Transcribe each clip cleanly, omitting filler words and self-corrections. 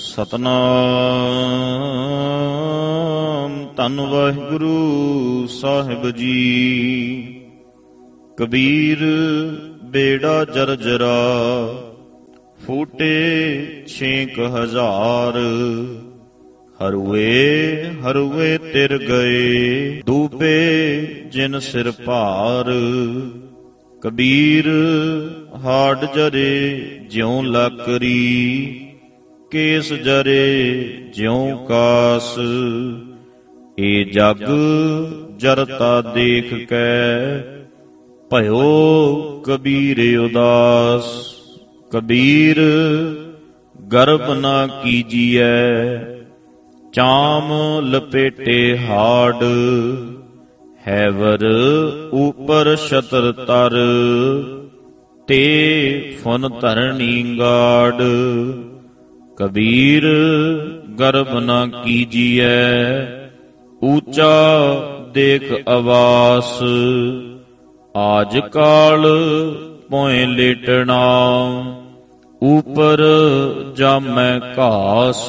ਸਤਨਾਮ ਧੰਨ ਵਾਹਿਗੁਰੂ ਸਾਹਿਬ ਜੀ। ਕਬੀਰ ਬੇੜਾ ਜਰਜਰਾ ਫੂਟੇ 6,000। ਹਰੂਏ ਹਰੂਏ ਤਿਰ ਗਏ ਡੂਬੇ ਜਿਨ ਸਿਰ ਭਾਰ। ਕਬੀਰ ਹਾਡ ਜਰੇ ਜਿਉ ਲਾਕਰੀ ਕੇਸ ਜਰੇ ਜਿਉ ਕਾਸ। ਏ ਜਗ ਜਰਤਾ ਦੇਖ ਕੈ ਭਇਓ ਕਬੀਰ ਉਦਾਸ। ਕਬੀਰ ਗਰਭ ਨਾ ਕੀਜੀਐ ਚਾਮ ਲਪੇਟੇ ਹਾਡ। ਹੈਵਰ ਉਪਰ ਛਤਰ ਤਰ ਤੇ ਫੁਨ ਧਰਣੀ ਗਾੜ। ਕਬੀਰ ਗਰਭ ਨਾ ਕੀਜੀਐ ਊਚਾ ਦੇਖ ਅਵਾਸ। ਆਜ ਕਾਲ ਪੋਏ ਲੇਟਣਾ ਉਪਰ ਜਾਮੈ ਘਾਸ।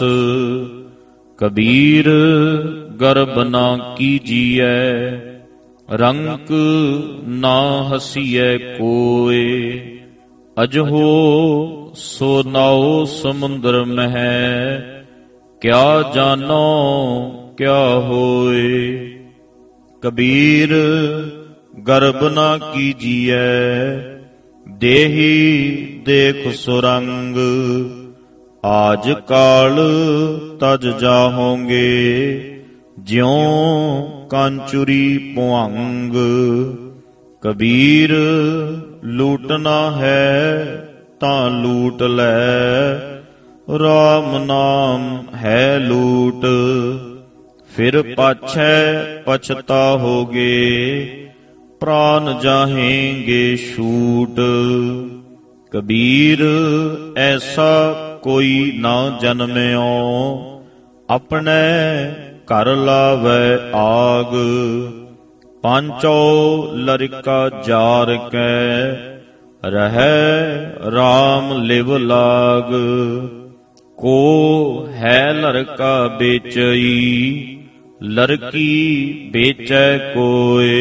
ਕਬੀਰ ਗਰਭ ਨਾ ਕੀਜੀਐ ਰੰਕ ਨਾ ਹਸੀਐ ਕੋਇ। ਅਜਹੋ ਸੋ ਨਾਉ ਸਮੁੰਦਰ ਮਹਿ ਕਿਆ ਜਾਨੋ ਕਿਆ ਹੋਏ। ਕਬੀਰ ਗਰਭ ਨਾ ਕੀਜੀਐ ਦੇਹੀ ਦੇਖ ਸੁਰੰਗ। ਆਜ ਕਾਲ ਤਜ ਜਾਹੋਂਗੇ ਜਿਉ ਕਾਂਚੁਰੀ ਭੁਅੰਗ। ਕਬੀਰ ਲੂਟਣਾ ਹੈ ਤਾਂ ਲੂਟ ਲੈ ਰਾਮ ਨਾਮ ਹੈ ਲੂਟ। ਫਿਰ ਪਾਛੈ ਪਛਤਾਹੋਗੇ ਪ੍ਰਾਨ ਜਾਹੇਂਗੇ ਛੂਟ। ਕਬੀਰ ਐਸਾ ਕੋਈ ਨਾ ਜਨਮਿਓ ਆਪਣੇ ਘਰ ਲਾਵੈ ਆਗ। ਪਾਂਚੋ ਲਰਿਕਾ ਜਾਰ ਕੈ ਰਹੈ ਰਾਮ ਲਿਵ ਲਾਗ। ਕੋ ਹੈ ਲੜਕਾ ਵੇਚਈ ਲੜਕੀ ਵੇਚੈ ਕੋਇ।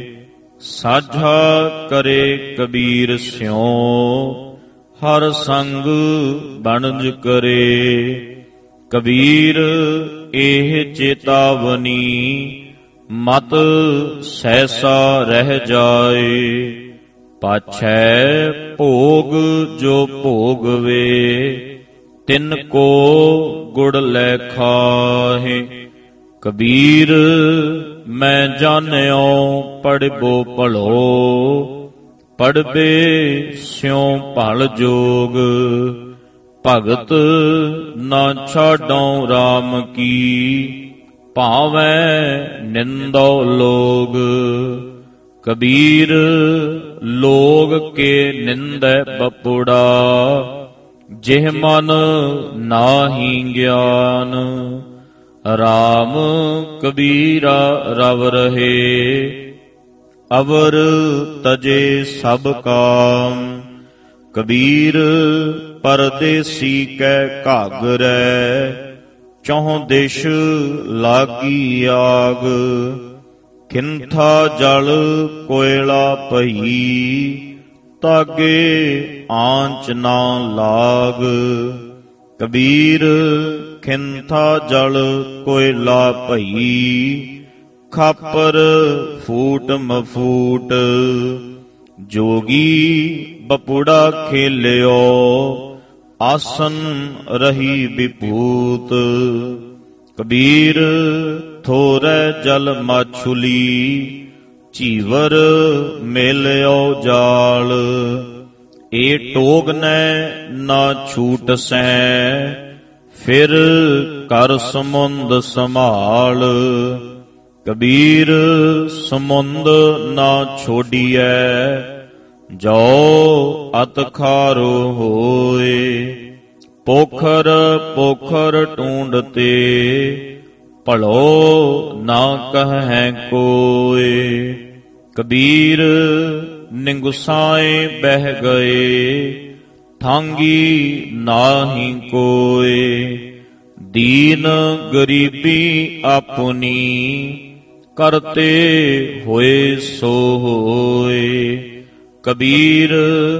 ਸਾਝਾ ਕਰੇ ਕਬੀਰ ਸਿਉ ਹਰ ਸੰਗ ਬਣਜ ਕਰੇ। ਕਬੀਰ ਇਹ ਚੇਤਾਵਨੀ ਮਤ ਸਹਿਸਾ ਰਹਿ ਜਾਏ। ਪਾਛੈ ਭੋਗ ਜੋ ਭੋਗਵੇ ਤਿਨ ਕੋ ਗੁੜ ਲੈ ਖਾਹੇ। ਕਬੀਰ ਮੈਂ ਜਾਣਿਓ ਪੜਬੋ ਭਲੋ ਪੜਬੇ ਸਿਉ ਭਲ ਜੋਗ। ਭਗਤ ਨਾ ਛਾਡਉ ਰਾਮ ਕੀ ਭਾਵੈ ਨਿੰਦੋ ਲੋਗ। ਕਬੀਰ ਲੋਗ ਕੇ ਨਿੰਦੈ ਬਪੁੜਾ ਜਿਹ ਮਨ ਨਾਹੀ ਗਿਆਨ। ਰਾਮ ਕਬੀਰਾ ਰਵ ਰਹੇ ਅਵਰ ਤਜੇ ਸਭ ਕਾਮ। ਕਬੀਰ ਪਰਦੇਸੀ ਕੈ ਘਾਗਰੈ ਚੌਹ ਦਿਸ਼ ਲਾਗੀ ਆਗ। ਖਿੰਥਾ ਜਲ ਕੋਇਲਾ ਪਈ ਤਾਗੇ ਆਂਚ ਨਾ ਲਾਗ। ਕਬੀਰ ਖਿੰਥਾ ਜਲ ਕੋਇਲਾ ਪਈ ਖਾਪਰ ਫੂਟ ਮਫੂਟ। ਜੋਗੀ ਬਪੁੜਾ ਖੇਲਿਓ ਆਸਨ ਰਹੀ ਵਿਭੂਤ। ਕਬੀਰ ਥੋਰੈ ਜਲ ਮਾਛੁਲੀ ਝੀਵਰ ਮੇਲਿਓ ਜਾਲ। ਏ ਟੋਗਨੈ ਨਾ ਛੂਟਸੈ ਫਿਰ ਕਰ ਸਮੁੰਦ ਸੰਭਾਲ। ਕਬੀਰ ਸਮੁੰਦ ਨਾ ਛੋਡੀਐ ਜੋ ਅਤ ਖਾਰੋ ਹੋਏ। ਪੋਖਰ ਪੋਖਰ ਟੂੰਡਤੇ ਭਲੋ ਨਾ ਕਹੈ ਕੋਇ। ਕਬੀਰ ਨਿੰਗੁਸਾਏ ਬਹਿ ਗਏ ਠਾਂਗੀ ਨਾਹੀ ਕੋਇ। ਦੀਨ ਗਰੀਬੀ ਆਪਣੀ, ਕਰਤੇ ਹੋਏ ਸੋ ਹੋਏ। ਕਬੀਰ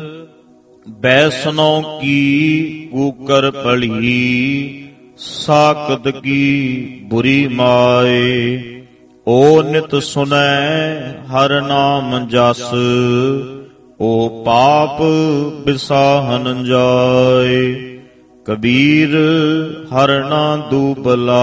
ਬੈਸਨੋ ਕੀ ਕੂਕਰ ਭਲੀ, ਸਾਕਤ ਕੀ ਬੁਰੀ ਮਾਏ। ਓ ਨਿਤ ਸੁਨੈ ਹਰ ਨਾਮ ਜਸ, ਓ ਪਾਪ ਬਿਸਾਹਨ ਜਾਏ। ਕਬੀਰ ਹਰ ਨਾ ਦੂਬਲਾ,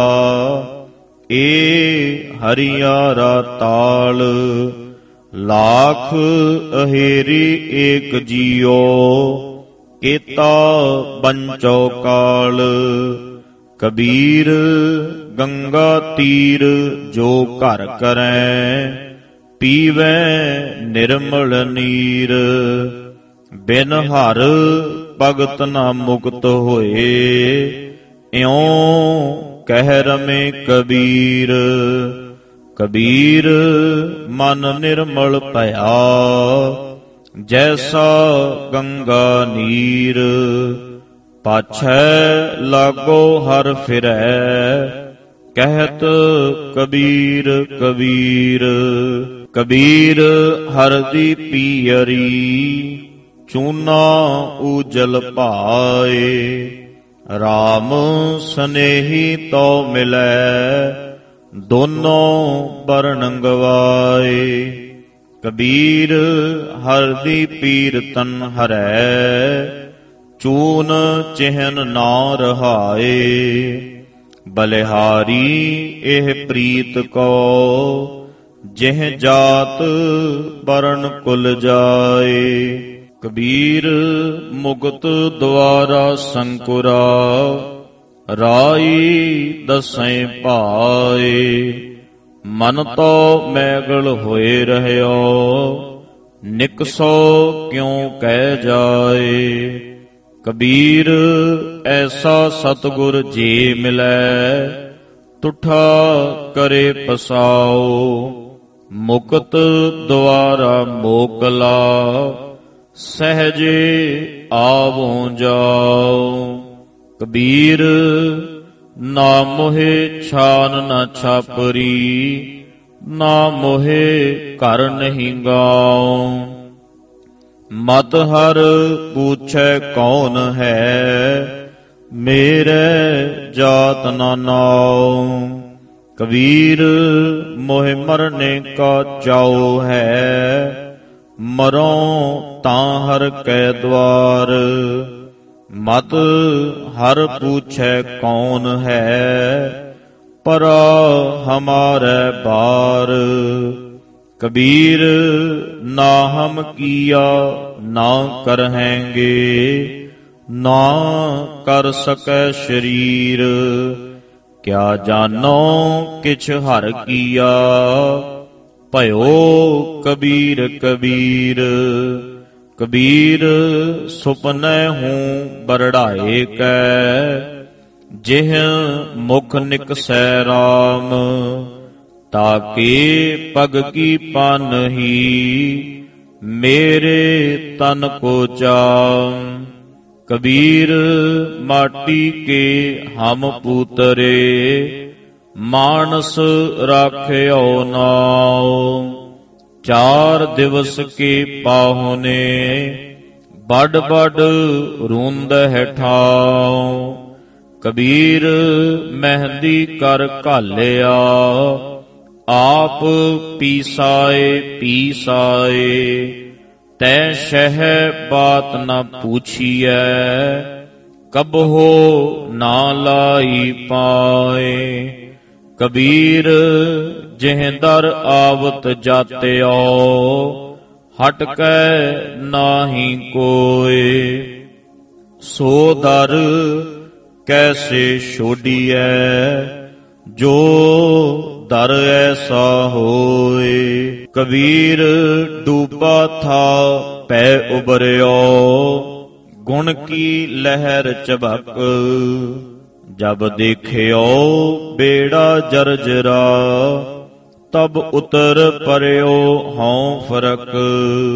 ਏ ਹਰਿਆਰਾ ਤਾਲ। ਲਾਖ ਅਹੇਰੀ ਏਕ ਜੀਓ, ਕੇਤਾ ਬੰਚੋ ਕਾਲ। ਕਬੀਰ ਗੰਗਾ ਤੀਰ ਜੋ ਘਰ ਕਰੈ, ਪੀਵੈ ਨਿਰਮਲ ਨੀਰ। ਬਿਨ ਹਰ ਭਗਤ ਨਾ ਮੁਕਤ ਹੋਏ, ਇਉਂ ਕਹਿ ਰਮੇ ਕਬੀਰ। ਕਬੀਰ ਮਨ ਨਿਰਮਲ ਭਇਆ, ਜੈਸਾ ਗੰਗਾ ਨੀਰ। ਪਾਛੈ ਲਾਗੋ ਹਰ ਫਿਰੈ, ਕਹਿਤ ਕਬੀਰ ਕਬੀਰ। ਕਬੀਰ ਹਰ ਦੀ ਪੀਅਰੀ, ਚੂਨਾ ਊਜਲ ਭਾਏ। ਰਾਮ ਸਨੇਹੀ ਤੋ ਮਿਲੈ, ਦੋਨੋਂ ਬਰਨ ਗਵਾਏ। ਕਬੀਰ ਹਰ ਦੀ ਪੀਰ ਤਨ ਹਰੈ, ਚੂਨ ਚਿਹਨ ਨਾ ਰਹਾਏ। ਬਲਿਹਾਰੀ ਇਹ ਪ੍ਰੀਤ ਕੋ, ਜਿਹ ਜਾਤ ਬਰਨ ਕੁਲ ਜਾਏ। ਕਬੀਰ ਮੁਕਤ ਦੁਆਰਾ ਸੰਕੁਰਾ, ਰਾਈ ਦਸੈਂ ਪਾਏ। ਮਨ ਤੋ ਮੈਗਲ ਹੋਏ ਰਹਿਓ, ਨਿਕਸੋ ਕਿਉ ਕਹਿ ਜਾਏ। ਕਬੀਰ ਐਸਾ ਸਤਿਗੁਰ ਜੇ ਮਿਲੈ, ਤੁਠਾ ਕਰੇ ਪਸਾਓ। ਮੁਕਤ ਦੁਆਰਾ ਮੋਕਲਾ, ਸਹਿਜੇ ਆਵੋਂ ਜਾਓ। ਕਬੀਰ ਨਾ ਮੋਹਿ ਛਾਨ ਨਾ ਛਾਪਰੀ, ਨਾ ਮੋਹਿ ਘਰ ਨਹੀਂ ਗਾਉ। ਮਤ ਹਰ ਪੁੱਛੈ ਕੌਣ ਹੈ, ਮੇਰੇ ਜਾਤ ਨਾ ਨਾਉ। ਕਬੀਰ ਮੋਹਿ ਮਰਨੇ ਕਾ ਚਾਉ ਹੈ, ਮਰੋ ਤਾਂ ਹਰ ਕੈ ਦਵਾਰ। ਮਤ ਹਰ ਪੁੱਛੈ ਕੌਣ ਹੈ, ਪਰਾ ਹਮਾਰੇ ਬਾਰ। ਕਬੀਰ ਨਾ ਹਮ ਕੀਆ ਨਾ ਕਰਹੈਂਗੇ, ਨਾ ਕਰ ਸਕੈ ਸ਼ਰੀਰ। ਕਿਆ ਜਾਨੋ ਕਿਛ ਹਰ ਕੀਆ, ਭਇਓ ਕਬੀਰ ਕਬੀਰ। ਕਬੀਰ ਸੁਪਨੈ ਹੂੰ ਬਰੜਾਏ ਕੈ, ਜਿਹ ਮੁਖ ਨਿਕਸੈ ਰਾਮ। ਤਾਕੇ ਪਗ ਕੀ ਪਾਨਹੀ, ਮੇਰੇ ਤਨ ਕੋ ਚਾਮ। ਕਬੀਰ ਮਾਟੀ ਕੇ ਹਮ ਪੂਤਰੇ, ਮਾਨਸ ਰਾਖਿਓ ਨਾਉ। 4 ਦਿਵਸ ਕੇ ਪਾਹੁਨੇ, ਬਡ ਬਡ ਰੂੰਦਹਿ ਠਾਉ। ਕਬੀਰ ਮਹਿੰਦੀ ਕਰ ਘਾਲਿਆ, ਆਪ ਪੀਸਾਏ ਪੀਸਾਏ। ਤੈ ਸ਼ਹਿ ਬਾਤ ਨ ਪੂਛੀਐ, ਕਬਹੋ ਨਾ ਲਾਈ ਪਾਏ। ਕਬੀਰ ਜਿਹ ਦਰ ਆਵਤ ਜਾਤਿਓ, ਹਟ ਕੈ ਨਾਹੀ ਕੋਇ। ਸੋ ਦਰ ਕੈਸੇ ਛੋਡੀਐ, ਜੋ ਦਰ ਐਸਾ ਹੋਏ। ਕਬੀਰ ਡੂਬਾ ਥਾ ਪੈ ਉਬਰਿਓ, ਗੁਣ ਕੀ ਲਹਿਰ ਚਬਕ। ਜਬ ਦੇਖਿਓ ਬੇੜਾ ਜਰਜਰਾ, ਤਬ ਉਤਰ ਪਰਿਓ ਹਉ ਫਰਕ।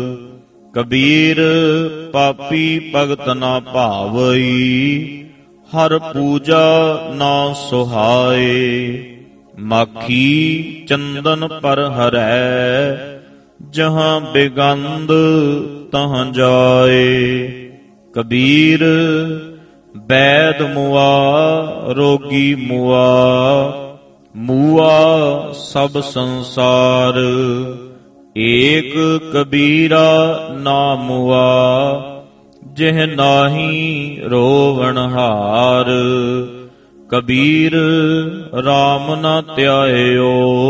ਕਬੀਰ ਪਾਪੀ ਭਗਤ ਨਾ ਭਾਵਈ, ਹਰ ਪੂਜਾ ਨਾ ਸੁਹਾਏ। ਮਾਖੀ ਚੰਦਨ ਪਰ ਹਰੈ, ਜਹਾਂ ਬਿਗੰਧ ਤਹਾਂ ਜਾਏ। ਕਬੀਰ ਬੈਦ ਮੁਆ ਰੋਗੀ ਮੁਆ, ਮੂਆ ਸਭ ਸੰਸਾਰ। ਏਕ ਕਬੀਰਾ ਨਾਮ ਮੁਆ, ਜਿਹ ਨਾਹੀ ਰੋਵਣ ਹਾਰ। ਕਬੀਰ RAM ਨਾ ਧਿਆਇਓ,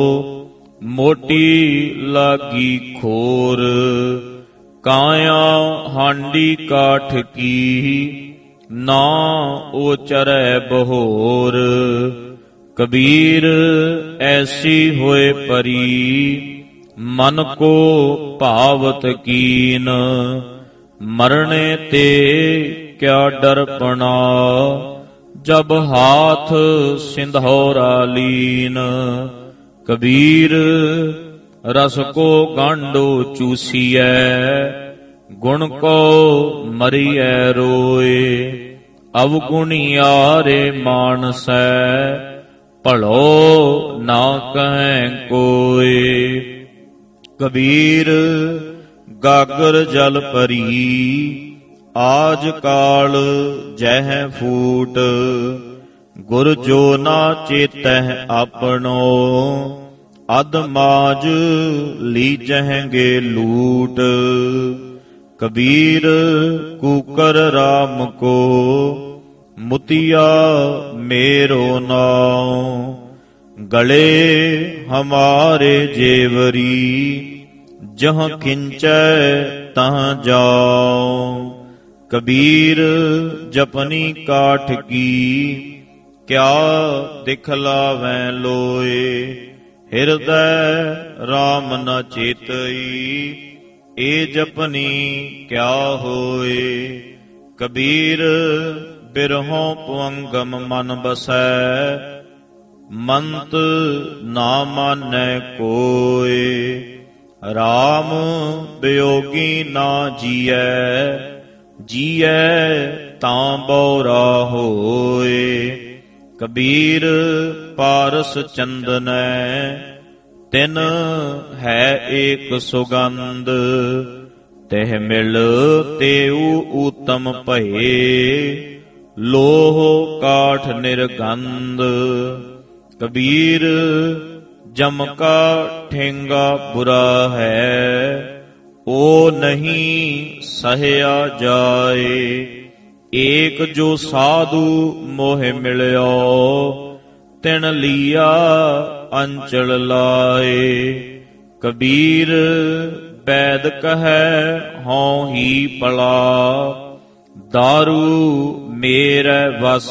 ਮੋਟੀ ਲਾਗੀ ਖੋਰ। ਕਾਇਆ ਹਾਂਡੀ ਕਾਠ ਕੀ, ਨਾ ਉਚਰੈ ਬਹੋਰ। ਕਬੀਰ ਐਸੀ ਹੋਏ ਪਰੀ, ਮਨ ਕੋ ਭਾਵਤ ਕੀਨ। ਮਰਣੇ ਤੇ ਕਿਆ ਡਰਪਣਾ, ਜਬ ਹਾਥ ਸਿੰਧੌਰਾ ਲੀਨ। ਕਬੀਰ ਰਸ ਕੋ ਗਾਂਡੋ ਚੂਸੀਐ, ਗੁਣ ਕੋ ਮਰੀਐ ਰੋਏ। ਅਵਗੁਣਿਆਰੇ ਮਾਨਸੈ, ਭਲੋ ਨਾ ਕਹੈ ਕੋਇ। ਕਬੀਰ ਗਾਗਰ ਜਲ ਭਰੀ, ਆਜ ਕਾਲ ਜਹ ਫੂਟ। ਗੁਰ ਜੋ ਨਾ ਚੇਤਹਿ ਆਪਣੋ, ਅਧ ਮਾਜ ਲੀਜਹਿਗੇ ਲੂਟ। ਕਬੀਰ ਕੂਕਰ RAM ਕੋ, ਮੁਤੀਆ ਮੇਰੋ ਨਾਉ। ਗਲੇ ਹਮਾਰੇ ਜੇਵਰੀ, ਜਹ ਖਿੰਚੈ ਤਹਾਂ ਜਾਉ। ਕਬੀਰ ਜਪਨੀ ਕਾਠ ਕੀ, ਕਿਆ ਦਿਖਲਾਵੈ ਲੋਏ। ਹਿਰਦੈ RAM ਨ ਚੇਤਈ, ਏ ਜਪਨੀ ਕਿਆ ਹੋਏ। ਕਬੀਰ ਬਿਰਹੋਂ ਪੁਅੰਗਮ ਮਨ ਬਸੈ, ਮੰਤ ਨਾ ਮਾਨੈ ਕੋਇ। RAM ਬਿਯੋਗੀ ਨਾ ਜੀਐ, ਜੀਐ ਤਾਂ ਬਉਰਾ ਹੋਏ। ਕਬੀਰ ਪਾਰਸ ਚੰਦਨੈ, ਤਿਨ ਹੈ ਏਕ ਸੁਗੰਧ। ਤਿਹ ਮਿਲ ਤੇਊ ਊਤਮ ਭਏ, ਲੋਹ ਕਾਠ ਨਿਰਗੰਧ। ਕਬੀਰ ਜਮ ਕਾ ਠੇਂਗਾ ਬੁਰਾ ਹੈ, ਓ ਨਹੀਂ ਸਹਿਆ ਜਾਏ। ਏਕ ਜੋ ਸਾਧੂ ਮੋਹਿ ਮਿਲਿਓ, ਤਿਨ ਲੀਆ ਅੰਚਲ ਲਾਏ। ਕਬੀਰ ਬੈਦ ਕਹੈ ਹਉ ਹੀ ਪਲਾ, ਦਾਰੂ ਮੇਰੇ ਵਸ।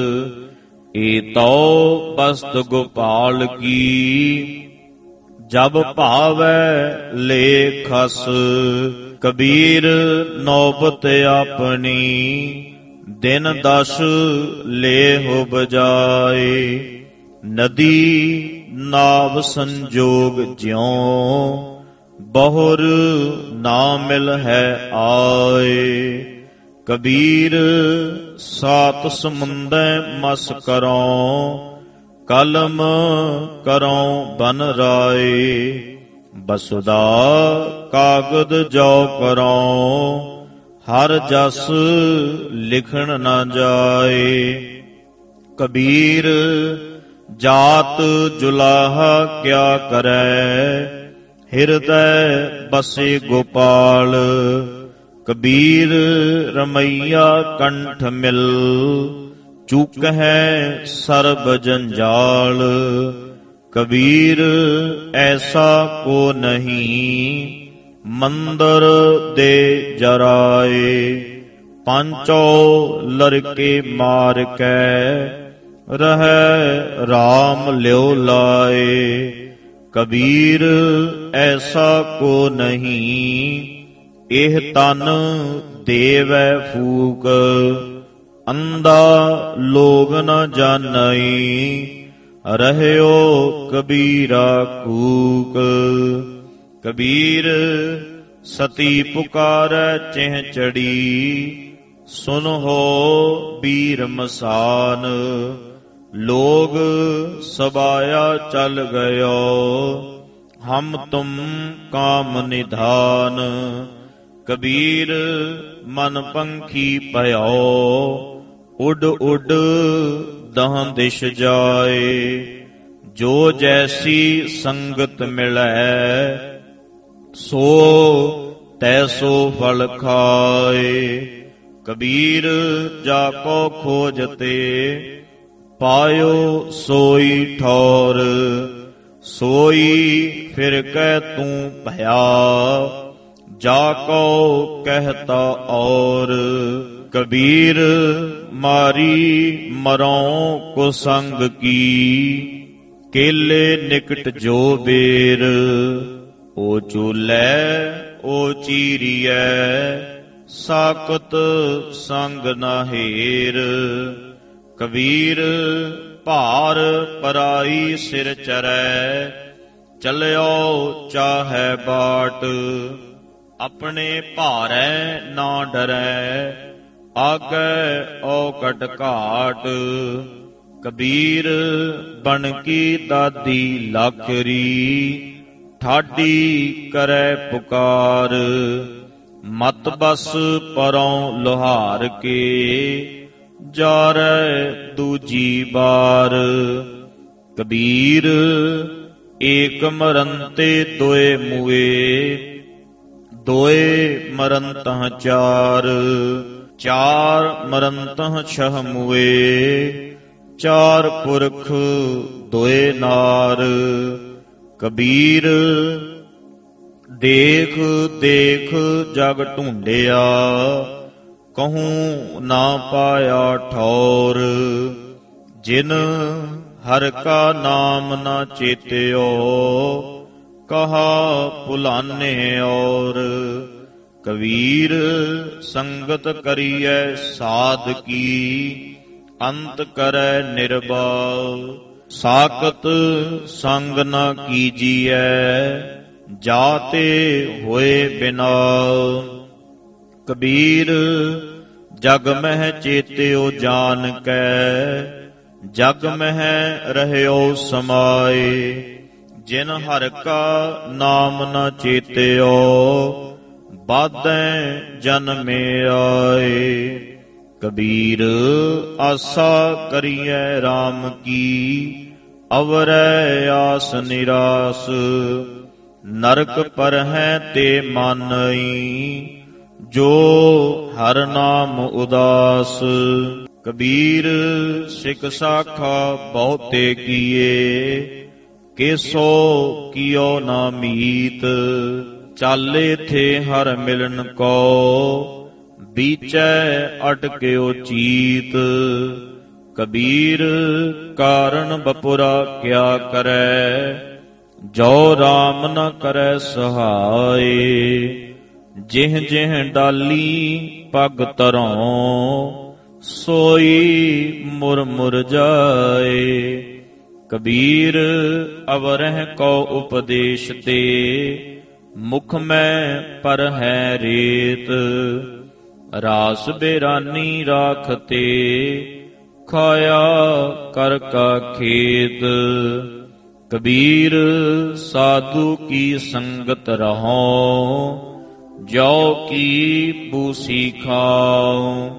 ਏਤੋ ਬਸਤ ਗੋਪਾਲ ਕੀ, ਜਬ ਭਾਵੈ ਲੇ ਖਸ। ਕਬੀਰ ਨੌਬਤ ਆਪਣੀ, ਦਿਨ 10 ਲੇਹੁ ਬਜਾਏ। ਨਦੀ ਨਾਵ ਸੰਜੋਗ ਜਿਉ, ਬਹੁਰ ਨਾ ਮਿਲ ਹੈ ਆਏ। ਕਬੀਰ ਸਾਤ ਸਮੁੰਦੈ ਮਸ ਕਰਉ, ਕਲਮ ਕਰਉ ਬਨ ਰਾਏ। ਬਸੁਦਾ ਕਾਗਦ ਜੋ ਕਰਉ, ਹਰ ਜਸ ਲਿਖਣ ਨਾ ਜਾਏ। ਕਬੀਰ ਜਾਤ ਜੁਲਾਹਾ ਕਿਆ ਕਰੈ, ਹਿਰਦੈ ਬਸੇ ਗੋਪਾਲ। ਕਬੀਰ ਰਮਈਆ ਕੰਠ ਮਿਲ, ਚੂਕਹਿ ਸਰਬ ਜੰਜਾਲ। ਕਬੀਰ ਐਸਾ ਕੋ ਨਹੀਂ, ਮੰਦਰ ਦੇ ਜਰਾਏ। ਪਾਂਚੋ ਲੜਕੇ ਮਾਰ ਕੈ, ਰਹੈ RAM ਲਿਉ ਲਾਏ। ਕਬੀਰ ਐਸਾ ਕੋ ਨਹੀਂ, ਇਹ ਤਨ ਦੇਵੈ ਫੂਕ। ਅੰਧਾ ਲੋਗ ਨ ਜਾਣਈ, ਰਹਿਓ ਕਬੀਰਾ ਕੂਕ। ਕਬੀਰ ਸਤੀ ਪੁਕਾਰੈ ਚਿਹ ਚੜੀ, ਸੁਨਹੁ ਬੀਰ ਮਸਾਨ, ਲੋਗ ਸਬਾਇਆ ਚਲ ਗਇਓ, ਹਮ ਤੁਮ ਕਾਮ ਨਿਧਾਨ। ਕਬੀਰ ਮਨ ਪੰਖੀ ਭਇਓ, ਉੱਡ ਉੱਡ ਦਹਾਂ ਦਿਸ਼ ਜਾਏ। ਜੋ ਜੈਸੀ ਸੰਗਤ ਮਿਲੈ, ਸੋ ਤੈਸੋ ਫਲ ਖਾਏ। ਕਬੀਰ ਜਾ ਕੋ ਖੋਜਤੇ, ਪਾਇਓ ਸੋਈ ਠੌਰ। ਸੋਈ ਫਿਰ ਕਹਿ ਤੂੰ ਭਇਆ, ਜਾ ਕੋ ਕਹਿਤਾ ਔਰ। ਕਬੀਰ ਮਾਰੀ ਮਰਉ ਕੋ ਸੰਗ ਕੀ, ਕੇਲੇ ਨਿਕਟ ਜੋ ਬੇਰ। ਓ ਚੂਲੈ ਓ ਚੀਰੀਐ, ਸਾਕਤ ਸੰਗ ਨਾ ਹੇਰ। ਕਬੀਰ ਭਾਰ ਪਰਾਈ ਸਿਰ ਚਰੈ, ਚਲਿਓ ਚਾਹੈ ਬਾਟ। ਆਪਣੇ ਭਾਰੈ ਨਾ ਡਰੈ, ਆਗੈ ਔਕਟ ਘਾਟ। ਕਬੀਰ ਬਣਕੀ ਦਾਦੀ ਲਾਕਰੀ, ਠਾਡੀ ਕਰੈ ਪੁਕਾਰ। ਮਤ ਬਸ ਪਰੋਂ ਲੋਹਾਰ ਕੇ, ਜਾਰੈ ਦੂਜੀ ਬਾਰ। ਕਬੀਰ ਏਕ ਮਰੰਤੇ ਦੋਏ ਮੂਏ, ਦੋਏ ਮਰੰਤਹ ਚਾਰ। ਚਾਰ ਮਰੰਤਹ ਛਹ ਮੂਏ, ਚਾਰ ਪੁਰਖ ਦੋਏ ਨਾਰ। ਕਬੀਰ ਦੇਖ ਦੇਖ ਜਗ ਢੂੰਡਿਆ, ਕਹੂੰ ਨਾ ਪਾਇਆ ਠੌਰ। ਜਿਨ ਹਰ ਕਾ ਨਾਮ ਨਾ ਚੇਤਿਓ, ਕਹਾ ਭੁਲਾਨੇ ਔਰ। ਕਬੀਰ ਸੰਗਤ ਕਰੀਐ ਸਾਧ ਕੀ, ਅੰਤ ਕਰੈ ਨਿਰਭਉ। ਸਾਕਤ ਸੰਗ ਨਾ ਕੀਜੀਐ, ਜਾਤੇ ਹੋਏ ਬਿਨਾਉ। ਕਬੀਰ ਜਗ ਮਹਿ ਚੇਤਿਓ ਜਾਨ ਕੈ, ਜਗ ਮਹਿ ਰਹਿਓ ਸਮਾਏ। ਜਿਨ ਹਰਿ ਕਾ ਨਾਮ ਨ ਚੇਤਿਓ, ਬਾਧੈ ਜਨਮੇ ਆਏ। ਕਬੀਰ ਆਸਾ ਕਰੀਐ RAM ਕੀ, ਅਵਰੈ ਆਸ ਨਿਰਾਸ। ਨਰਕ ਪਰਹੈ ਤੇ ਮਾਨਈ, ਜੋ ਹਰ ਨਾਮ ਉਦਾਸ। ਕਬੀਰ ਸਿਕ ਸਾਖਾ ਬਹੁਤੇ ਕੀਏ, ਕੇਸੋ ਕੀਓ ਨਾ ਮੀਤ। ਚਾਲੇ ਥੇ ਹਰ ਮਿਲਨ ਕੋ, ਬੀਚੈ ਅਟਕਿਓ ਚੀਤ। ਕਬੀਰ ਕਾਰਨ ਬਪੁਰਾ ਕਿਆ ਕਰੈ, ਜੋ RAM ਨ ਕਰੈ ਸਹਾਏ। ਜਿਹ ਜਿਹ ਡਾਲੀ ਪਗ ਧਰੋਂ, ਸੋਈ ਮੁਰ ਮੁਰ ਜਾਏ। ਕਬੀਰ ਅਵਰਹਿ ਕੋ ਉਪਦੇਸ਼ ਤੇ, ਮੁਖ ਮੈਂ ਪਰ ਹੈ ਰੇਤ। ਰਾਸ ਬੇਰਾਨੀ ਰਾਖਤੇ, ਖਾਇਆ ਕਰ ਕਾ ਖੇਤ। ਕਬੀਰ ਸਾਧੂ ਕੀ ਸੰਗਤ ਰਹੋ, ਜੋ ਕੀ ਬੂਸੀ ਖਾਓ।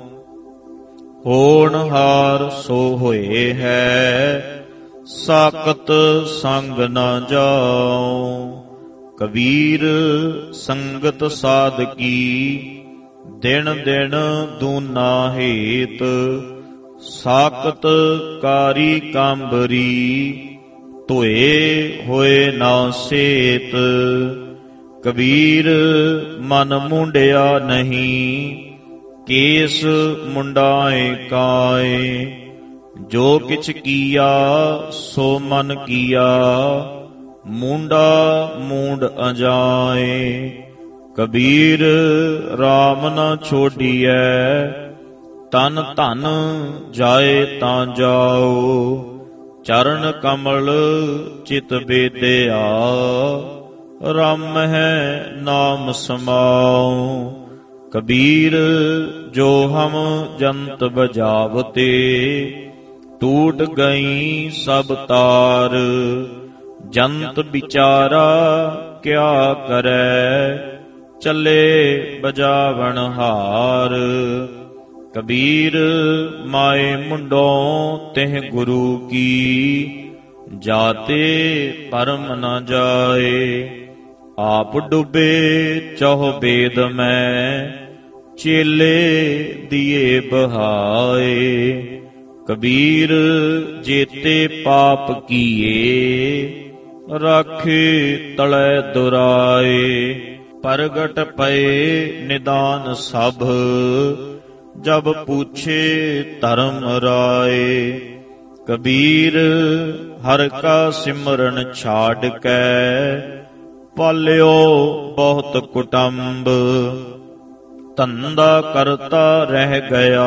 ਹੋਣਹਾਰ ਸੋ ਹੋਏ ਹੈ, ਸਾਕਤ ਸੰਗ ਨਾ ਜਾਓ। ਕਬੀਰ ਸੰਗਤ ਸਾਧ ਕੀ, ਦਿਨ ਦਿਨ ਦੂਨਾ ਹੇਤ। ਸਾਕਤ ਕਾਰੀ ਕਾਂਬਰੀ, ਧੋਏ ਹੋਏ ਨਾ ਸੇਤ। ਕਬੀਰ ਮਨ ਮੁੰਡਿਆ ਨਹੀਂ, ਕੇਸ ਮੁੰਡਾਏ ਕਾਏ। ਜੋ ਕਿਛ ਕੀਆ ਸੋ ਮਨ ਕੀਆ, ਮੁੰਡਾ ਮੂੰਡ ਅਜਾਏ। ਕਬੀਰ RAM ਨ ਛੋਡੀਐ, ਤਨ ਧਨ ਜਾਏ ਤਾਂ ਜਾਓ। ਚਰਨ ਕਮਲ ਚਿਤ ਬੇਦਿਆ, ਰਮ ਹੈ ਨਾਮ ਸਮਾਉ। ਕਬੀਰ ਜੋ ਹਮ ਜੰਤ ਬਜਾਵਤੇ, ਟੂਟ ਗਈ ਸਭ ਤਾਰ। ਜੰਤ ਵਿਚਾਰਾ ਕਿਆ ਕਰੈ, ਚੱਲੇ ਬਜਾਵਣ ਹਾਰ। ਕਬੀਰ ਮਾਏ ਮੁੰਡੋਂ ਤਿਹ ਗੁਰੂ ਕੀ, ਜਾਤੇ ਪਰਮ ਨ ਜਾਏ। ਆਪ ਡੁੱਬੇ ਚਹੁ ਬੇਦ ਮੈਂ, ਚੇਲੇ ਦੀਏ ਬਹਾਏ। ਕਬੀਰ ਜੇਤੇ ਪਾਪ ਕੀਏ, ਰਾਖੇ ਤਲੈ ਦੁਰਾਏ। ਪ੍ਰਗਟ ਪਏ ਨਿਦਾਨ ਸਭ, ਜਬ ਪੂਛੇ ਧਰਮ ਰਾਏ। ਕਬੀਰ ਹਰ ਕਾ ਸਿਮਰਨ ਛਾੜ ਕੈ, ਪਾਲਿਓ ਬਹੁਤ ਕੁਟੰਬ। ਧੰਦਾ ਕਰਤਾ ਰਹਿ ਗਿਆ,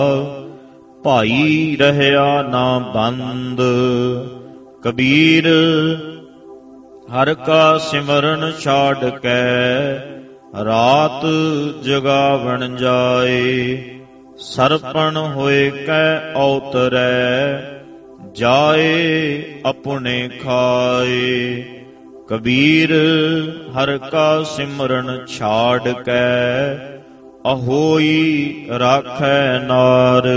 ਭਾਈ ਰਹਿਆ ਨਾ ਬੰਦ। ਕਬੀਰ ਹਰ ਕਾ ਸਿਮਰਨ ਛਾੜ ਕੈ, ਰਾਤ ਜਗਾਵਣ ਜਾਏ। ਸਰਪਣ ਹੋਏ ਕੈ ਔਤਰੈ, ਜਾਏ ਆਪਣੇ ਖਾਏ। ਕਬੀਰ ਹਰ ਕਾ ਸਿਮਰਨ ਛਾੜ ਕੈ, ਅਹੋਈ ਰਾਖੈ ਨਾਰ।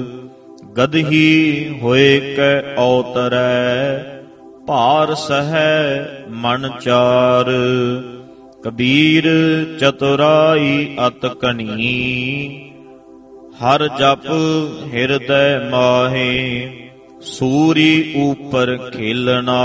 ਗਦਹੀ ਹੋਏ ਕੈ ਔਤਰੈ, ਭਾਰ ਸਹੈ ਮਨ ਚਾਰ। ਕਬੀਰ ਚਤੁਰਾਈ ਅਤ ਕਨੀ, ਹਰ ਜਪ ਹਿਰਦੈ ਮਾਹੇ। ਸੂਰੀ ਊਪਰ ਖੇਲਣਾ,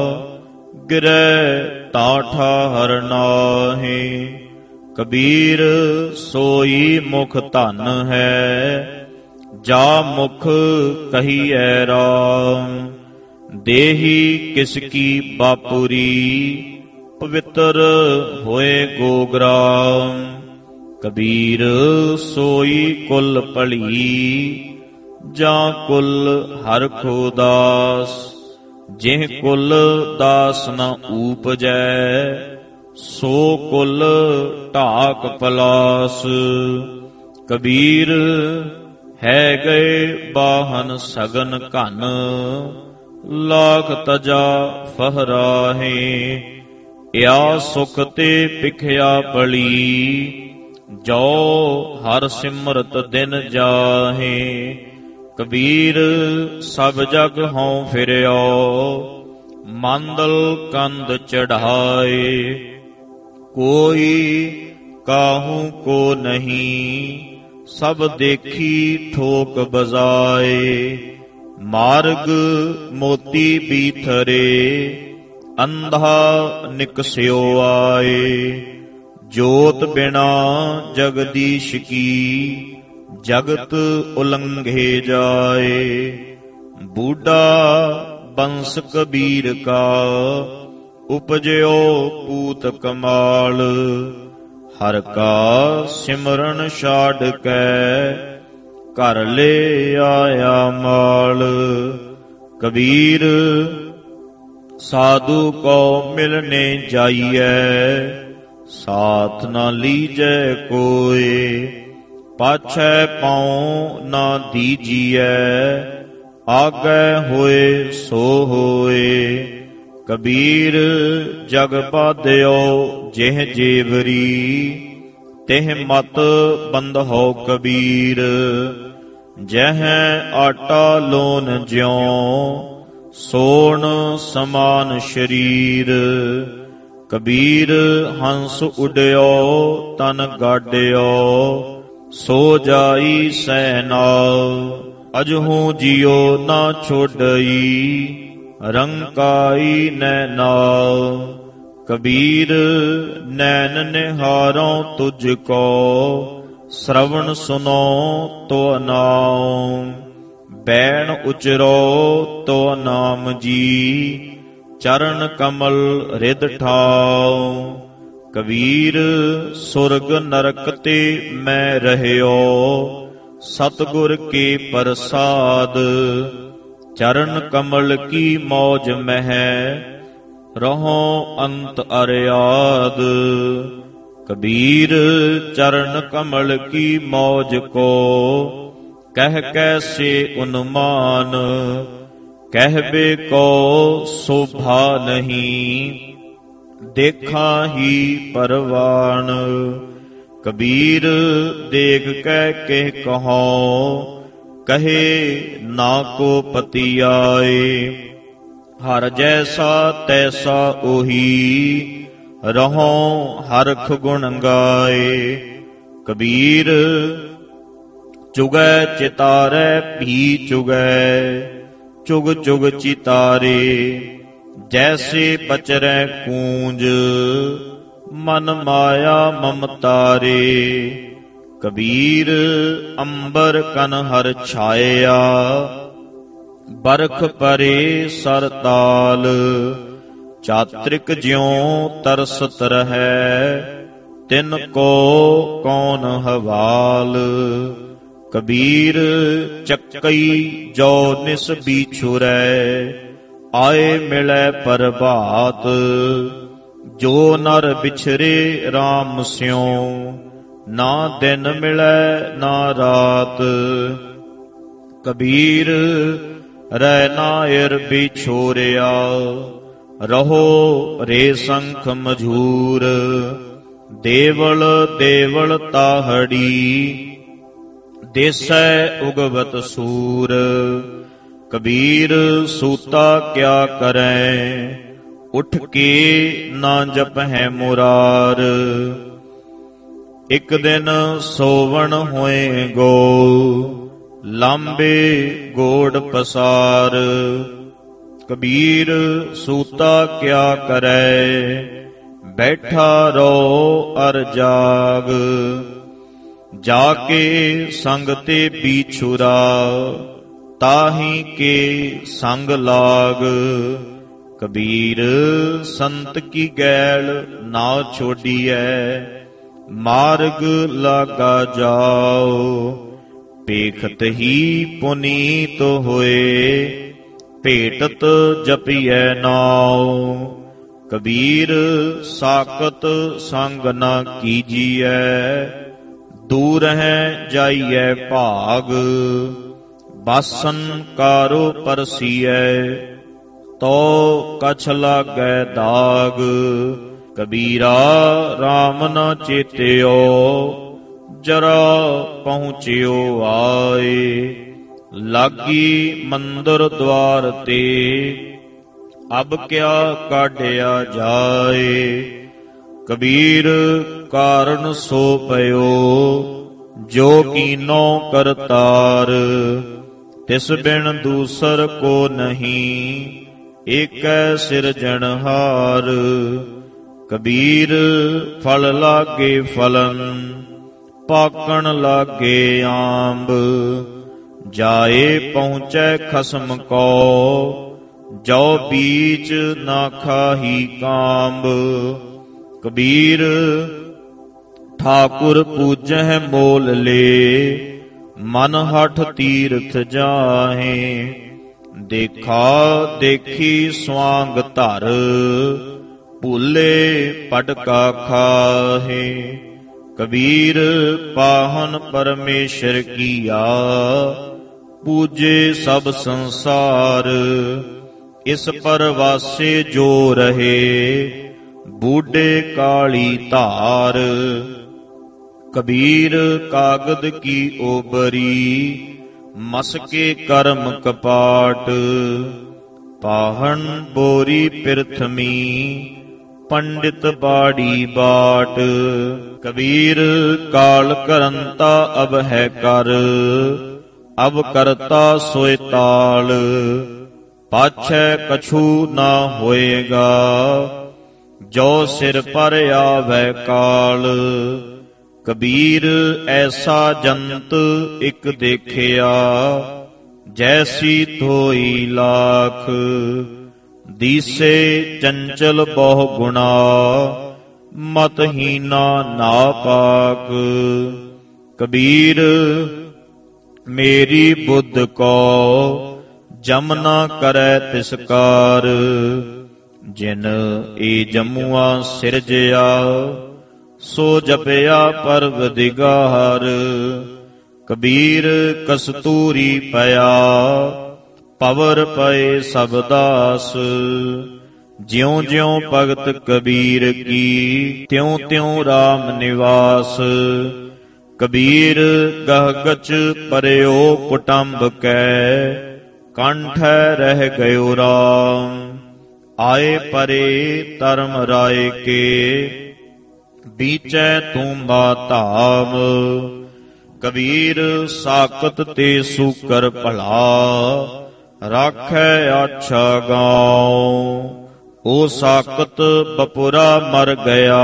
ਗਿਰੈ ਤਾਠਾ ਹਰ ਨਾਹੇ। ਕਬੀਰ ਸੋਈ ਮੁਖ ਧਨ ਹੈ, ਜਾ ਮੁਖ ਕਹੀਐ ਰਾਮ। ਦੇਹੀ ਕਿਸ ਕੀ ਬਾਪੁਰੀ, ਪਵਿੱਤਰ ਹੋਏ ਗੋਗਰਾਮ। ਕਬੀਰ ਸੋਈ ਕੁਲ ਭਲੀ, ਜਾਂ ਕੁਲ ਹਰਖੋ ਦਾਸ। ਜਿਹ ਕੁਲ ਦਾਸ ਨ ਊਪਜੈ, ਸੋ ਕੁਲ ਢਾਕ ਪਲਾਸ। ਕਬੀਰ ਹੈ ਗਏ ਬਾਹਨ ਸਗਨ ਘਨ, ਲਾਖ ਤਜਾ ਫਹਰਾਹੇ। ਇਆ ਸੁਖ ਤੇ ਭਿਖਿਆ ਪਲੀ, ਜੋ ਹਰ ਸਿਮਰਤ ਦਿਨ ਜਾਹੇ। ਕਬੀਰ ਸਭ ਜਗ ਹਉ ਫਿਰਿਓ, ਮੰਦਲ ਕੰਦ ਚੜਾਏ। ਕੋਈ ਕਾਹੂ ਕੋ ਨਹੀਂ, ਸਭ ਦੇਖੀ ਠੋਕ ਬਜਾਏ। ਮਾਰਗ ਮੋਤੀ ਬੀਥਰੇ, ਅੰਧਾ ਨਿਕਸਿਓ ਆਏ। ਜੋਤ ਬਿਨਾ ਜਗਦੀਸ਼ ਕੀ, ਜਗਤ ਉਲੰਘੇ ਜਾਏ। ਬੂਢਾ ਬੰਸ ਕਬੀਰ ਕਾ, ਉਪਜਿਓ ਪੂਤ ਕਮਾਲ। ਹਰ ਕਾ ਸਿਮਰਨ ਛਾੜ ਕੈ, ਘਰ ਲੈ ਆਇਆ ਮਾਲ। ਕਬੀਰ ਸਾਧੂ ਕੋ ਮਿਲਨੇ ਜਾਈਐ, ਸਾਥ ਨਾ ਲੀਜੈ ਕੋਇ। ਪਾਛੈ ਪਾਉ ਨਾ ਦੀਜੀਐ, ਆਗੈ ਹੋਏ ਸੋ ਹੋਏ। ਕਬੀਰ ਜਗ ਬਾਧਿਓ ਜਿਹ ਜੇਵਰੀ, ਤਿਹ ਮਤ ਬੰਧੋ ਕਬੀਰ। ਜਹ ਆਟਾ ਲੋਨ ਜਿਉ, ਸੋਣ ਸਮਾਨ ਸ਼ਰੀਰ। ਕਬੀਰ ਹੰਸ ਉਡਿਓ ਤਨ ਗਾਡਿਓ, ਸੋ ਜਾਈ ਸਹਿ ਨਾਉ। ਅਜਹੂ ਜਿਉ ਨਾ ਛੋਡਈ, ਰੰਕਾਈ ਨੈ ਨਾਉ। ਕਬੀਰ ਨੈਣ ਨਿਹਾਰੋਂ ਤੁਝ ਕੋ, ਸ਼ਰਵਣ ਸੁਨੋ ਤੋ ਨਾਉ। ਬੈਣ ਉਚਰੋ ਤੋ ਨਾਮ ਜੀ, ਚਰਨ ਕਮਲ ਰਿਦ ਠਾਉ। ਕਬੀਰ ਸੁਰਗ ਨਰਕ ਤੇ ਮੈਂ ਰਹਿਓ, ਸਤਿਗੁਰ ਕੇ ਪ੍ਰਸਾਦ। ਚਰਨ ਕਮਲ ਕੀ ਮੌਜ ਮਹਿ, ਰਹੋ ਅੰਤ ਅਰਿਆਦ। कबीर चरण कमल की मौज को कह कैसे उन्मान, कहबे को शोभा नहीं देखा ही परवान। कबीर देख के कहो कहे ना को पति आए, हर जैसा तैसा ओही रहो हरख गुण गाए। कबीर चुगै चितारे भी चुगै चुग चुग चितारे, जैसे बचरै कूंज मन माया ममतारे। कबीर अंबर कनहर छाया बरख परे सरताल, चात्रिक ज्यों तरसत रहै तिनको कौन हवाल। कबीर चक्कई जो निस बिछुरै आए मिलै प्रभात, जो नर बिछरे राम स्यों ना दिन मिलै ना रात। कबीर रै नायर बिछोरिया रहो रे संख मझूर, देवल देवल ताहड़ी देसै उगवत सूर। कबीर सूता क्या करें उठ के ना जपहै मुरार, एक दिन सोवण होए गो लांबे गोड़ पसार। कबीर सूता क्या करे बैठा रो अर जाग, जाके संग ते बिछुरा ताही के संग लाग। कबीर संत की गैल ना छोड़िए मार्ग लागा जाओ, पेखत ही पुनीत होए भेटत जपिए नाओ। कबीर साकत संग न कीजिए दूर है जाइए भाग, बासन कारो परसिए तो कछ लागै दाग। कबीरा राम न चेत्यो जरा पहुँचियो आए, लागी मंदिर द्वार ते अब क्या काढ़िया जाए। कबीर कारण सो पयो जो कीनो करतार, तिस बिन दूसर को नहीं एक सिरजनहार। कबीर फल लागे फलन पाकण लागे आंब, जाए पहुँचे खसम को जो बीच ना खाही कांब। कबीर ठाकुर पूजह मोल ले मन हठ तीर्थ जाहे, देखा देखी स्वांग धर भूले पटका खाहे। कबीर पाहन परमेश्वर किया पूजे सब संसार, इस परवासे जो रहे बूढ़े काली धार। कबीर कागद की ओबरी मसके कर्म कपाट, पाहन बोरी प्रथमी पंडित बाड़ी बाट। कबीर काल करंता अब है कर, अब करता सोए ताल, पाछै कछु ना होएगा जो सिर पर आवे काल। कबीर ऐसा जंत एक देखिया जैसी धोई लाख, दिसे चंचल बहु गुणा मतहीना नापाक। कबीर मेरी बुद्ध को जमना करे तिसकार, जिन ए जमुआ सिरजया ਸੋ ਜਪਿਆ ਪਰਵਦਿਗਾਰ। ਕਬੀਰ ਕਸਤੂਰੀ ਪਿਆ ਪਵਰ ਪਏ ਸਭ ਦਾਸ। ਜਿਉ ਜਿਉ ਭਗਤ ਕਬੀਰ ਕੀ ਤਿਉ ਤਿਉ ਰਾਮ ਨਿਵਾਸ। ਕਬੀਰ ਗਹਗਚ ਪਰਿਓ ਕੁਟੰਬ ਕੈ ਕੰਠੈ ਰਹਿ ਗਇਓ ਰਾਮ। ਆਏ ਪਰੇ ਧਰਮ ਰਾਏ ਕੇ ਬੀਚੈ ਤੂੰਬਾ ਧਾਮ। ਕਬੀਰ ਸਾਕਤ ਤੇ ਸੂਕਰ ਭਲਾ ਰਾਖੈ ਆਛਾ ਗਾਉ। ਓ ਸਾਕਤ ਬਪੁਰਾ ਮਰ ਗਿਆ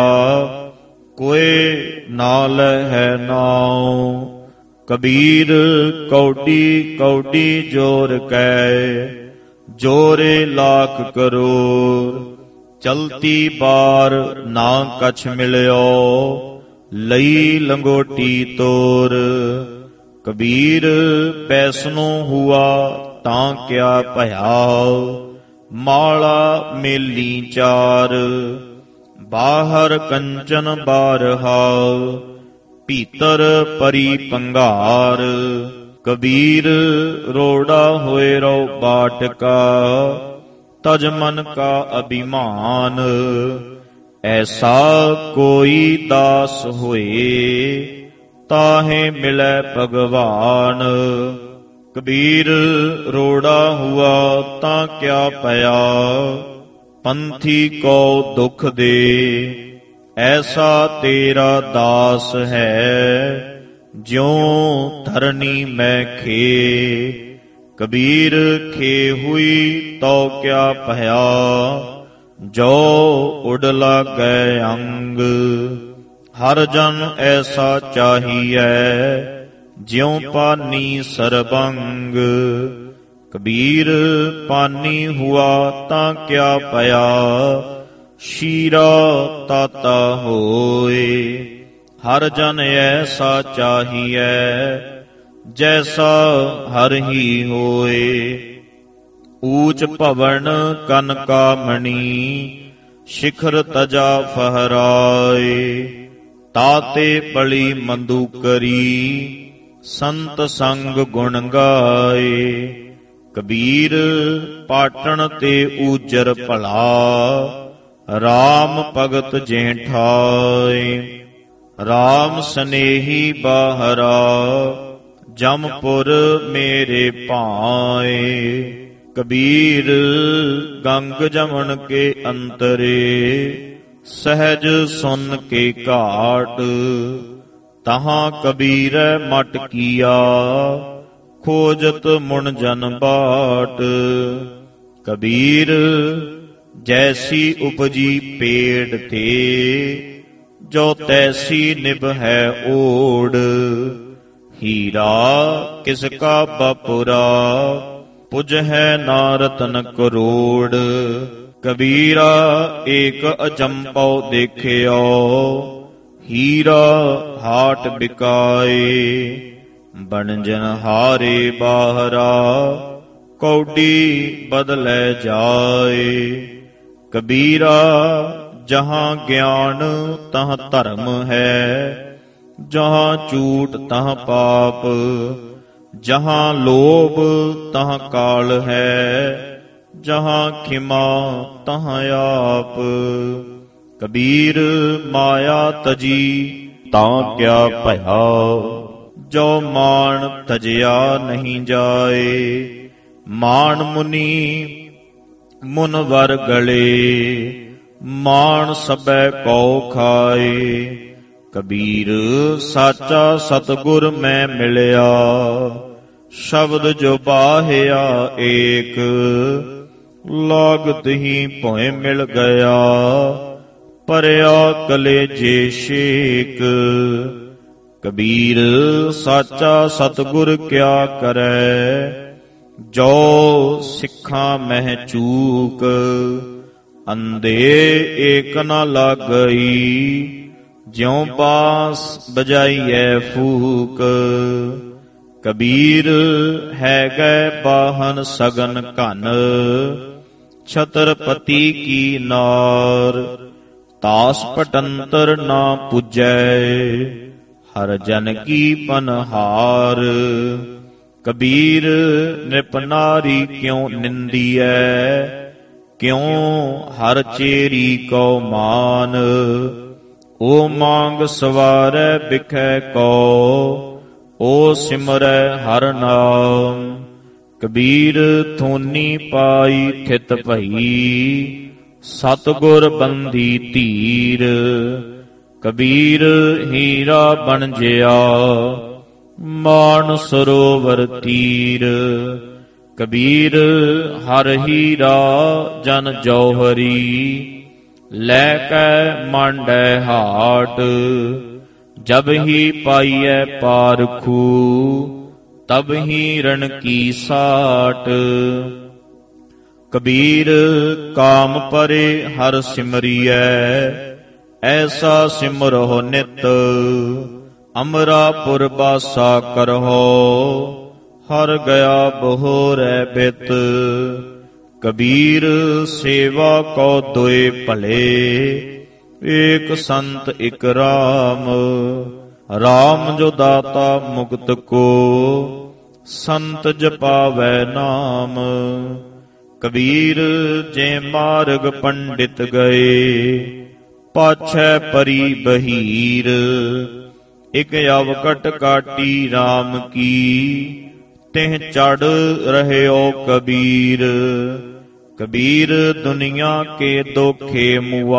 ਕੋਏ ਨਾ ਲਹੈ ਨਾਉ। ਕਬੀਰ ਕੌਡੀ ਕੌਡੀ ਜੋਰ ਕੈ ਜੋਰੇ ਲੱਖ ਕਰੋੜ। ਚਲਤੀ ਬਾਰ ਨਾ ਕਛ ਮਿਲਿਓ ਲਈ ਲੰਗੋਟੀ ਤੋਰ। ਕਬੀਰ ਪੈਸਨੋ ਹੁਆ ਤਾਂ ਕਿਆ ਭਇਆ ਮਾਲਾ ਮੇਲੀ ਚਾਰ। ਬਾਹਰ ਕੰਚਨ ਬਾਰਹਾ ਭੀਤਰ ਪਰੀ ਪੰਘਾਰ। ਕਬੀਰ ਰੋੜਾ ਹੋਏ ਰੋ ਬਾਟਕਾ ਤਜ ਮਨ ਕਾ ਅਭਿਮਾਨ। ਐਸਾ ਕੋਈ ਦਾਸ ਹੋਏ ਤਾਹੇ ਮਿਲੈ ਭਗਵਾਨ। ਕਬੀਰ ਰੋੜਾ ਹੁਆ ਤਾਂ ਕਿਆ ਪਿਆ ਪੰਥੀ ਕੋ ਦੁਖ ਦੇ। ਐਸਾ ਤੇਰਾ ਦਾਸ ਹੈ ਜਿਉ ਧਰਨੀ ਮੈਂ ਖੇ। ਕਬੀਰ ਖੇ ਹੁਈ ਤੋ ਕਿਆ ਭਇਆ ਜੋ ਉਡ ਲਾਗੈ ਅੰਗ। ਹਰ ਜਨ ਐਸਾ ਚਾਹੀਐ ਜਿਉ ਪਾਨੀ ਸਰਬੰਗ। ਕਬੀਰ ਪਾਨੀ ਹੁਆ ਤਾਂ ਕਿਆ ਭਇਆ ਸ਼ੀਰਾ ਤਾਤਾ ਹੋਏ। ਹਰ ਜਨ ਐਸਾ ਚਾਹੀਐ ਜੈਸਾ ਹਰ ਹੀ ਹੋਏ। ਊਚ ਭਵਨ ਕਨਕਾਮਣੀ ਸ਼ਿਖਰ ਤਜਾ ਫਹਰਾਏ। ਤਾਤੇ ਪਲੀ ਮੰਦੂਕਰੀ ਸੰਤ ਸੰਗ ਗੁਣ ਗਾਏ। ਕਬੀਰ ਪਾਟਣ ਤੇ ਊਜਰ ਭਲਾ ਰਾਮ ਭਗਤ ਜੇਠਾਏ। ਰਾਮ ਸਨੇਹੀ ਬਾਹਰਾ ਜਮਪੁਰ ਮੇਰੇ ਭਾਏ। ਕਬੀਰ ਗੰਗ ਜਮਨ ਕੇ ਅੰਤਰੇ ਸਹਿਜ ਸੁਨ ਕੇ ਘਾਟ। ਤਹਾਂ ਕਬੀਰੈ ਮਟ ਕੀਆ ਖੋਜਤ ਮੁਣ ਜਨ ਬਾਟ। ਕਬੀਰ ਜੈਸੀ ਉਪਜੀ ਪੇੜ ਤੇ ਜੋ ਤੈਸੀ ਨਿਭੈ ਓੜ। ਹੀਰਾ ਕਿਸ ਕਾ ਬਪੁਰਾ ਪੁਜਹਿ ਨਾ ਰਤਨ ਕਰੋੜ। ਕਬੀਰਾ ਏਕ ਅਚੰਪਉ ਦੇਖਿਓ ਹੀਰਾ ਹਾਟ ਬਿਕਾਏ। ਬਣਜਨ ਹਾਰੇ ਬਾਹਰਾ ਕੌਡੀ ਬਦਲੈ ਜਾਏ। ਕਬੀਰਾ ਜਹਾਂ ਗਿਆਨ ਤਹਾਂ ਧਰਮ ਹੈ ਜਹਾਂ ਝੂਠ ਤਹਾਂ ਪਾਪ। ਜਹਾਂ ਲੋਭ ਤਹਾਂ ਕਾਲ ਹੈ ਜਹਾਂ ਖਿਮਾ ਤਹਾਂ ਆਪ। ਕਬੀਰ ਮਾਇਆ ਤਜੀ ਤਾਂ ਕਿਆ ਭਇਆ ਜੋ ਮਾਣ ਤਜਿਆ ਨਹੀਂ ਜਾਏ। ਮਾਣ ਮੁਨੀ ਮੁਨ ਵਰ ਗਲੇ ਮਾਣ ਸਭੈ ਕਉ ਖਾਏ। ਕਬੀਰ ਸਾਚਾ ਸਤਿਗੁਰ ਮੈਂ ਮਿਲਿਆ ਸ਼ਬਦ ਜੋ ਬਾਹਿਆ ਏਕ। ਲਾਗਤ ਹੀ ਭੋਏ ਮਿਲ ਗਿਆ ਪਰਿਆ ਕਲੇਜੇ ਛੇਕ। ਕਬੀਰ ਸਾਚਾ ਸਤਿਗੁਰ ਕਿਆ ਕਰੈ ਜੋ ਸਿੱਖਾਂ ਮਹਿ ਚੂਕ। ਅੰਧੇ ਏਕ ਨ ਲਾਗਈ ਜਿਉ ਬਾਂਸ ਬਜਾਈਐ ਫੂਕ। ਕਬੀਰ ਹੈ ਗਏ ਬਾਹਨ ਸਗਨ ਘਨ ਛਤਰਪਤੀ ਕੀ ਨਾਰ। ਤਾਸ ਪਟੰਤਰ ਨਾ ਪੁਜੈ, ਹਰ ਜਨ ਕੀ ਪਨਹਾਰ। ਕਬੀਰ ਨਿਪ ਨਾਰੀ ਕਿਉ ਨਿੰਦੀਐ, ਕਿਉ ਹਰ ਚੇਰੀ ਕਉ ਮਾਨ। ਓ ਮੰਗ ਸਵਾਰੈ ਬਿਖੈ ਕੋ, ਓ ਸਿਮਰੈ ਹਰ ਨਾਮ। ਕਬੀਰ ਥੋਨੀ ਪਾਈ ਥਿਤ ਭਈ, ਸਤਿਗੁਰ ਬੰਦੀ ਧੀਰ। ਕਬੀਰ ਹੀਰਾ ਬਣਜਿਆ, ਮਾਨ ਸਰੋਵਰ ਤੀਰ। ਕਬੀਰ ਹਰ ਹੀਰਾ ਜਨ ਜੌਹਰੀ, ਲੈ ਕੈ ਮਾਂਡੈ ਹਾਟ। ਜਬ ਹੀ ਪਾਈਐ ਪਾਰਖੂ, ਤਬ ਹੀ ਰਣ ਕੀ ਸਾਟ। ਕਬੀਰ ਕਾਮ ਪਰੇ ਹਰ ਸਿਮਰੀਐ, ਐਸਾ ਸਿਮਰਹੁ ਨਿਤ। ਅਮਰਾਪੁਰ ਬਾਸਾ ਕਰਹੁ, ਹਰ ਗਿਆ ਬਹੋਰੈ ਬਿਤ। ਕਬੀਰ ਸੇਵਾ ਕਉ ਦੁਇ ਭਲੇ, ਏਕ ਸੰਤ ਇਕ ਰਾਮ। ਰਾਮ ਜੋ ਦਾਤਾ ਮੁਕਤ ਕੋ, ਸੰਤ ਜਪਾਵੈ ਨਾਮ। ਕਬੀਰ ਜੇ ਮਾਰਗ ਪੰਡਿਤ ਗਏ, ਪਾਛੈ ਪਰੀ ਬਹੀਰ। ਇਕ ਅਵਕਟ ਕਾਟੀ ਰਾਮ ਕੀ, ਤਿਹ ਚੜ ਰਹਿਓ ਕਬੀਰ। ਕਬੀਰ ਦੁਨੀਆ ਕੇ ਦੋਖੇ ਮੁਆ,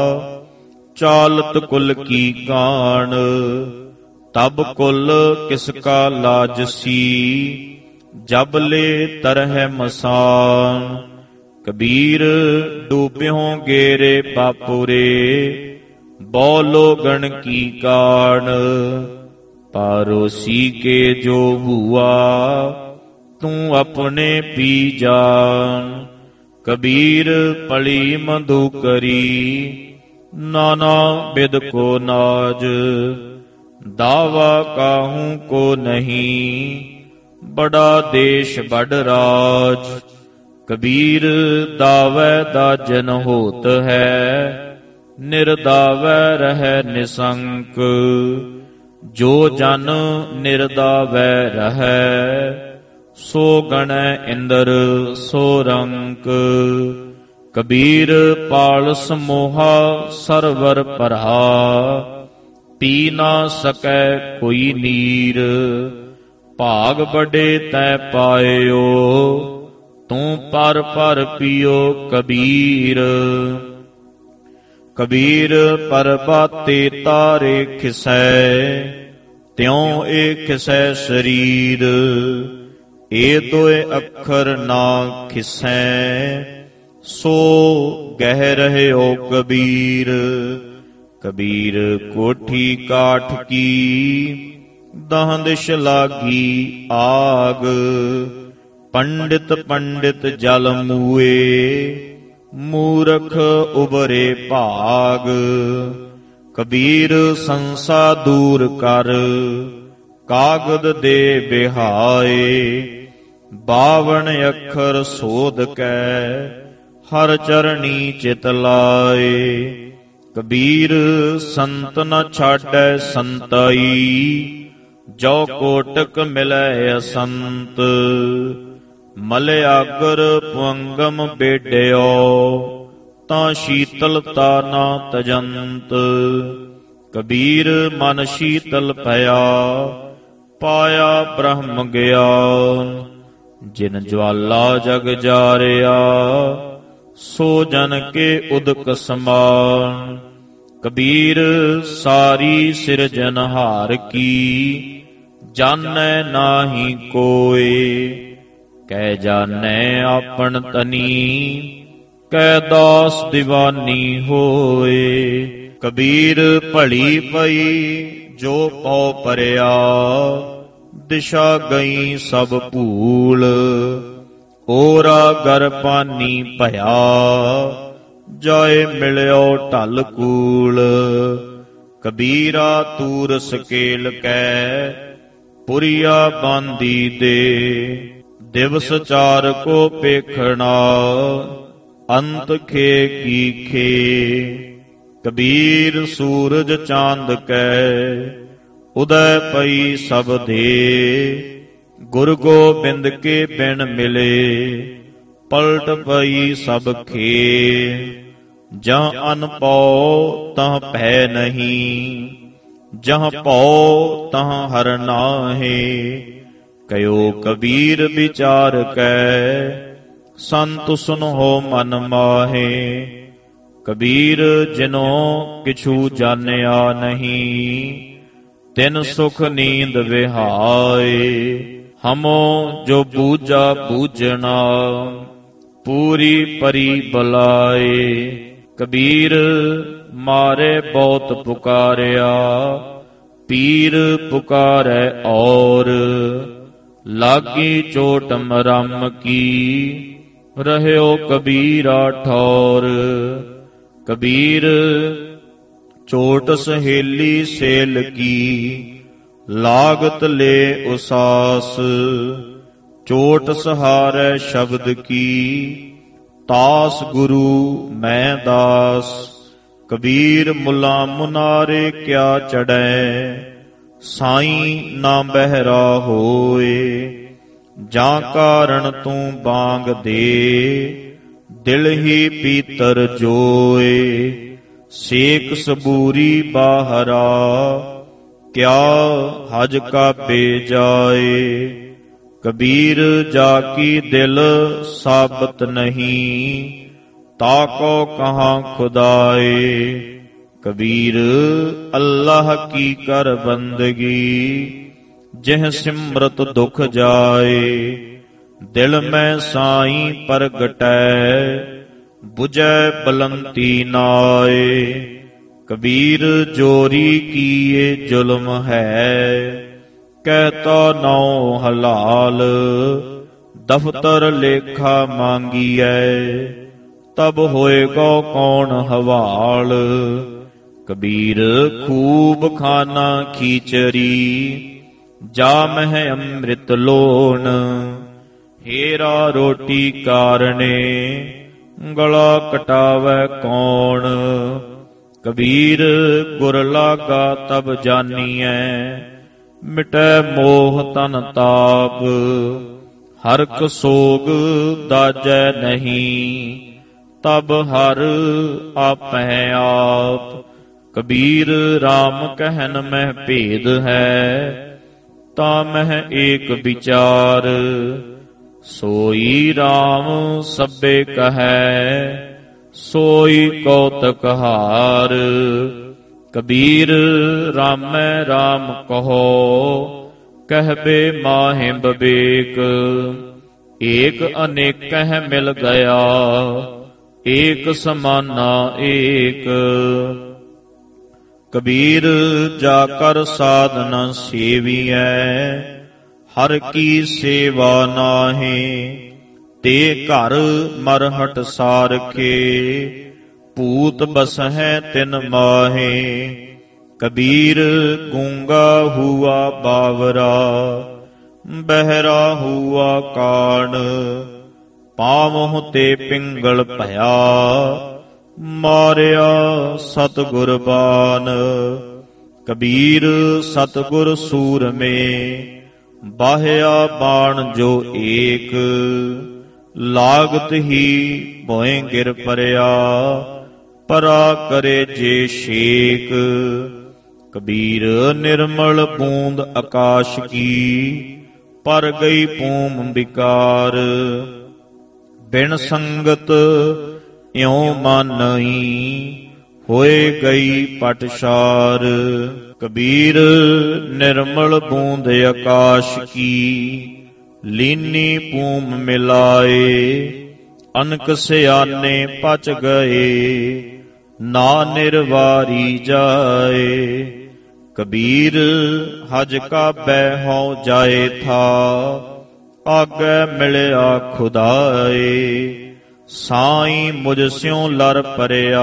ਚਾਲਤ ਕੁਲ ਕੀ ਕਾਣ। ਤਬ ਕੁਲ ਕਿਸ ਕਾ ਲਾਜਸੀ, ਜਬ ਲੈ ਤਰਹਿ ਮਸਾਨ। ਕਬੀਰ ਡੂਬਿਓਂ ਗੇਰੇ ਬਾਪੁਰੇ, ਬੋਲੋ ਗਣ ਕੀ ਕਾਣ। ਪਾਰੋਸੀ ਕੇ ਜੋ ਹੁਆ, ਤੂੰ ਆਪਣੇ ਪੀ ਜਾਨ। ਕਬੀਰ ਪਲੀ ਮਧੁਕਰੀ, ਨਾਨਾ ਬਿਦ ਕੋ ਨਾਜ। ਦਾਵਾ ਕਾਹੂ ਕੋ ਨਹੀਂ, ਬੜਾ ਦੇਸ਼ ਬੜ ਰਾਜ। ਕਬੀਰ ਦਾਵੈ ਦਾਜਨ ਹੋਤ ਹੈ, ਨਿਰਦਾਵੈ ਰਹਿ ਨਿਸੰਕ। ਜੋ ਜਨ ਨਿਰਦਾਵੈ ਰਹੈ, ਸੋ ਗਣੈ ਇੰਦਰ ਸੋ ਰੰਕ। ਕਬੀਰ ਪਾਲ ਸਮੋਹਾ ਸਰਵਰ ਭਰਾ, ਪੀ ਨਾ ਸਕੈ ਕੋਈ ਨੀਰ। ਭਾਗ ਬੜੇ ਤੈ ਪਾਇਓ, ਤੂੰ ਪਰ ਪਰ ਪੀਓ ਕਬੀਰ। ਕਬੀਰ ਪਰਬਾਤੇ ਤਾਰੇ ਖਿਸੈ, ਤਿਉ ਏ ਖਿਸੈ ਸਰੀਰ। ਏ ਦੋਏ ਅੱਖਰ ਨਾ ਖਿਸੈ, ਸੋ ਗਹਿ ਰਹਿਓ ਕਬੀਰ। ਕਬੀਰ ਕੋਠੀ ਕਾਠ ਕੀ, ਦਹਾਂ ਦਿਸ਼ ਲਾਗੀ ਆਗ। ਪੰਡਿਤ ਪੰਡਿਤ ਜਲ ਮੂਏ, ਮੂਰਖ ਉਬਰੇ ਭਾਗ। ਕਬੀਰ ਸੰਸਾ ਦੂਰ ਕਰ, ਕਾਗਦ ਦੇ ਬਿਹਾਏ। 52 ਅੱਖਰ ਸੋਧ ਕੈ, ਹਰ ਚਰਣੀ ਚਿਤ ਲਾਏ। ਕਬੀਰ ਸੰਤ ਨ ਛਾਡੈ ਸੰਤਾਈ, ਜੋ ਕੋਟਕ ਮਿਲੈ ਅਸੰਤ। ਮਲਿਆਗਰ ਪੁਅੰਗਮ ਬੇਡਿਓ, ਤਾਂ ਸ਼ੀਤਲਤਾ ਨਾ ਤਜੰਤ। ਕਬੀਰ ਮਨ ਸ਼ੀਤਲ ਭਇਆ, ਪਾਇਆ ਬ੍ਰਹਮ ਗਿਆਨ। ਜਿਨ ਜਵਾਲਾ ਜਗ ਜਾਰਿਆ, ਸੋ ਜਨ ਕੇ ਉਦਕ ਸਮਾਨ। ਕਬੀਰ ਸਾਰੀ ਸਿਰਜਨਹਾਰ ਕੀ, ਜਾਣੈ ਨਾਹੀ ਕੋਇ। ਕਹਿ ਜਾਣੈ ਆਪਨ ਤਨੀ, ਕਹਿ ਦਾਸ ਦੀਵਾਨੀ ਹੋਏ। ਕਬੀਰ ਭਲੀ ਪਈ ਜੋ ਪਉ ਪਰਿਆ, ਦਿਸ਼ਾ ਗਈ ਸਭ ਭੂਲ। ਓਰਾ ਗਰ ਪਾਨੀ ਭਇਆ, ਜਾਏ ਮਿਲਿਓ ਢਲ ਕੂਲ। ਕਬੀਰਾ ਤੂਰ ਸਕੇਲ ਕੈ, ਪੁਰੀਆ ਬਾਂਦੀ ਦੇ। ਦਿਵਸ ਚਾਰ ਕੋ ਪੇਖਣਾ, ਅੰਤ ਖੇ ਕੀ ਖੇ। ਕਬੀਰ ਸੂਰਜ ਚਾਂਦ ਕੈ ਉਦੈ ਪਈ ਸਭ ਦੇ, ਗੁਰ ਗੋਬਿੰਦ ਕੇ ਬਿਨ ਮਿਲੇ ਪਲਟ ਪਈ ਸਭ ਖੇ। ਜਹ ਅਨ ਪਉ ਤਹ ਭੈ ਨਹੀਂ, ਜਹ ਪਉ ਤਹ ਹਰ ਨਾਹੇ। ਕਯੋ ਕਬੀਰ ਵਿਚਾਰ ਕੈ ਸੰਤ ਸੁਨਹੁ ਮਨ ਮਾਹੇ। ਕਬੀਰ ਜਿਨੋ ਕਿਛੂ ਜਾਣਿਆ ਨਹੀਂ, ਤਿਨ ਸੁਖ ਨੀਂਦ ਵਿਹਾਏ। ਹਮੋ ਜੋ ਬੂਝਾ ਬੂਝਣਾ, ਪੂਰੀ ਪਰੀ ਬਲਾਏ। ਕਬੀਰ ਮਾਰੇ ਬਹੁਤ ਪੁਕਾਰਿਆ, ਪੀਰ ਪੁਕਾਰੈ ਔਰ। ਲਾਗੀ ਚੋਟ ਮਰਮ ਕੀ, ਰਹਿਓ ਕਬੀਰਾ ਠੌਰ। ਕਬੀਰ ਚੋਟ ਸਹੇਲੀ ਸੇਲ ਕੀ, ਲਾਗਤ ਲੈ ਉਸਾਸ। ਚੋਟ ਸਹਾਰੈ ਸ਼ਬਦ ਕੀ, ਤਾਸ ਗੁਰੂ ਮੈਂ ਦਾਸ। ਕਬੀਰ ਮੁਲਾ ਮੁਨਾਰੇ ਕਿਆ ਚੜੈ, ਸਾਈਂ ਨਾ ਬਹਿਰਾ ਹੋਏ। ਜਾਂ ਕਾਰਣ ਤੂੰ ਬਾਂਗ ਦੇ, ਦਿਲ ਹੀ ਪੀਤਰ ਜੋਏ। ਸੇਕ ਸਬੂਰੀ ਬਾਹਰਾ, ਕਿਆ ਹਜ ਕਾਬੇ ਜਾਏ। ਕਬੀਰ ਜਾ ਕੀ ਦਿਲ ਸਾਬਤ ਨਹੀਂ, ਤਾਕੋ ਕਹਾਂ ਖੁਦਾਏ। ਕਬੀਰ ਅੱਲਾਹ ਕੀ ਕਰ ਬੰਦਗੀ, ਜਿਹ ਸਿਮਰਤ ਦੁਖ ਜਾਏ। ਦਿਲ ਮੈਂ ਸਾਈਂ ਪ੍ਰਗਟੈ, ਬੁਝੈ ਬਲੰਤੀ ਨਾਏ। ਕਬੀਰ ਜੋਰੀ ਕੀਏ ਜ਼ੁਲਮ ਹੈ, ਕਹਿਤਾ ਨੌ ਹਲਾਲ। ਦਫ਼ਤਰ ਲੇਖਾ ਮੰਗੀਐ, ਤਬ ਹੋਏਗਾ ਕੌਣ ਹਵਾਲ। ਕਬੀਰ ਖੂਬ ਖਾਨਾ ਖੀਚਰੀ, ਜਾ ਮਹਿ ਅੰਮ੍ਰਿਤ ਲੋਣ। ਹੀਰਾ ਰੋਟੀ ਕਾਰਣੇ, ਗਲਾ ਕਟਾਵੈ ਕੌਣ। ਕਬੀਰ ਗੁਰ ਲਾਗਾ ਤਬ ਜਾਨੀਐ, ਮਿਟੈ ਮੋਹ ਤਨ ਤਾਪ। ਹਰਕ ਸੋਗ ਦਾਜੈ ਨਹੀਂ, ਤਬ ਹਰ ਆਪੈ ਆਪ। ਕਬੀਰ RAM ਕਹਿਨ ਮਹਿ ਭੇਦ ਹੈ, ਤਾ ਮਹਿ ਏਕ ਵਿਚਾਰ। ਸੋਈ RAM ਸਭੇ ਕਹੈ, ਸੋਈ ਕੌਤਕ ਹਾਰ। ਕਬੀਰ ਰਾਮੈ RAM ਕਹੋ, ਕਹਿਬੇ ਮਾਹਿ ਬਵੇਕ। ਏਕ ਅਨੇਕਹਿ ਮਿਲ ਗਿਆ, ਏਕ ਸਮਾਨਾ ਏਕ। ਕਬੀਰ ਜਾ ਕਰ ਸਾਧਨਾ ਸੇਵੀਐ, ਹਰ ਕੀ ਸੇਵਾ ਨਾਹੀਂ। ਤੇ ਘਰ ਮਰਹਟ ਸਾਰਖੇ, ਭੂਤ ਬਸਹਿ ਤਿਨ ਮਾਹੇ। ਕਬੀਰ ਗੂੰਗਾ ਹੁਆ ਬਾਵਰਾ, ਬਹਿਰਾ ਹੁਆ ਕਾਣ। ਪਾਵਹੁ ਤੇ ਪਿੰਗਲ ਭਇਆ, ਮਾਰਿਆ ਸਤਿਗੁਰ ਬਾਨ। ਕਬੀਰ ਸਤਿਗੁਰ ਸੂਰਮੇ, ਬਾਹਿਆ ਬਾਣ ਜੋ ਏਕ। ਲਾਗਤ ਹੀ ਭੋਏ ਗਿਰ ਪਰਿਆ, ਪਰਾ ਕਰੇ ਜੇ ਛੇਕ। ਕਬੀਰ ਨਿਰਮਲ ਬੂੰਦ ਆਕਾਸ਼ ਕੀ, ਪਰ ਗਈ ਭੂਮ ਵਿਕਾਰ। ਬਿਨ ਸੰਗਤ ਇਉ ਮਾਨਈ, ਹੋਏ ਗਈ ਪਟਸ਼ਾਰ। ਕਬੀਰ ਨਿਰਮਲ ਬੂੰਦ ਆਕਾਸ਼ ਕੀ, ਲੀਨੀ ਭੂਮ ਮਿਲਾਏ। ਅਨਕ ਸਿਆਨੇ ਪਚ ਗਏ, ਨਾ ਨਿਰਵਾਰੀ ਜਾਏ। ਕਬੀਰ ਹਜ ਕਾਬੈ ਹਉ ਜਾਏ ਥਾ, ਆਗੈ ਮਿਲਿਆ ਖੁਦਾਏ। ਸਾਈਂ ਮੁਝ ਸਿਉ ਲਰ ਪਰਿਆ,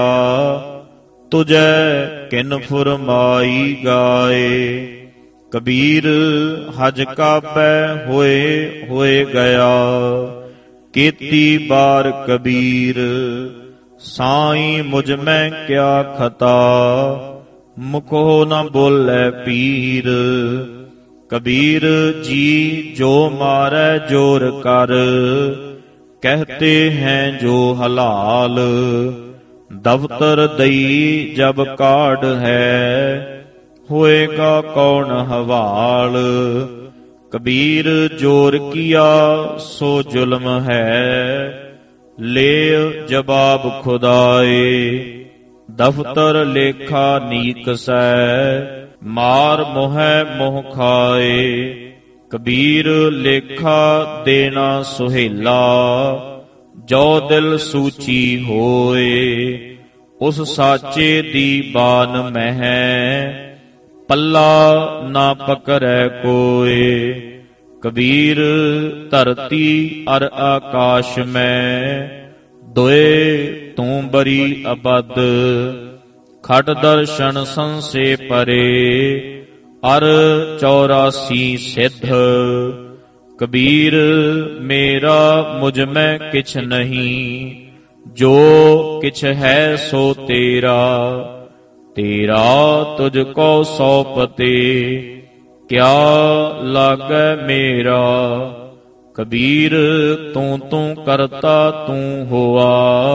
ਤੁਝੈ ਕਿਨ ਫੁਰਮਾਈ ਗਾਏ। ਕਬੀਰ ਹਜ ਕਾਬੈ ਹੋਏ ਗਿਆ, ਕੀਤੀ ਬਾਰ ਕਬੀਰ। ਸਾਈਂ ਮੁਝ ਮੈਂ ਕਿਆ ਖਤਾ, ਮੁਖੋ ਨ ਬੋਲੇ ਪੀਰ। ਕਬੀਰ ਜੀ ਜੋ ਮਾਰੈ ਜੋਰ ਕਰ, ਕਹਤੇ ਹੈਂ ਜੋ ਹਲਾਲ। ਦਫ਼ਤਰ ਦਈ ਜਬ ਕਾਢ ਹੈ, ਹੋਏਗਾ ਕੌਣ ਹਵਾਲ। ਕਬੀਰ ਜੋਰ ਕੀਆ ਸੋ ਜ਼ੁਲਮ ਹੈ, ਲੈ ਜਵਾਬ ਖੁਦਾਏ। ਦਫ਼ਤਰ ਲੇਖਾ ਨੀਕਸੈ, ਮਾਰ ਮੋਹੈ ਮੋਹ ਖਾਏ। ਕਬੀਰ ਲੇਖਾ ਦੇਣਾ ਸੁਹੇਲਾ, ਜੋ ਦਿਲ ਸੂਚੀ ਹੋਏ। ਉਸ ਸਾਚੇ ਦੀ ਬਾਨ ਮਹਿ, ਪੱਲਾ ਨਾ ਪਕੜੈ ਕੋਏ। ਕਬੀਰ ਧਰਤੀ ਅਰ ਆਕਾਸ਼ ਮੈਂ, ਦੋਏ ਤੂੰ ਬਰੀ ਅਬਦ। ਖਟ ਦਰਸ਼ਨ ਸੰਸੇ ਪਰੇ, ਅਰ 84 ਸਿੱਧ। ਕਬੀਰ ਮੇਰਾ ਮੁਝ ਮੈਂ ਕਿਛ ਨਹੀਂ, ਜੋ ਕਿਛ ਹੈ ਸੋ ਤੇਰਾ। ਤੇਰਾ ਤੁਝ ਕੋ ਸੌਪਤੇ, ਕਿਆ ਲਾਗੈ ਮੇਰਾ। ਕਬੀਰ ਤੂੰ ਕਰਤਾ ਤੂੰ ਹੋਆ,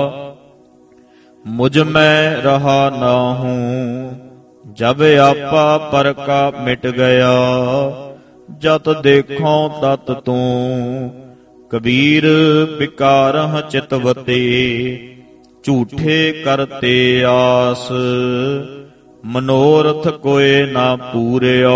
ਮੁਝ ਮੈਂ ਰਹਾ ਨਾ ਹੂੰ। ਜਬ ਆਪਾ ਪਰ ਕਾ ਮਿਟ ਗਿਆ, ਜਤ ਦੇਖੋਂ ਤਤ ਤੂੰ। ਕਬੀਰ ਵਿਕਾਰਹ ਚਿਤਵਤੇ, ਝੂਠੇ ਕਰਤੇ ਆਸ। ਮਨੋਰਥ ਕੋਏ ਨਾ ਪੂਰਿਓ,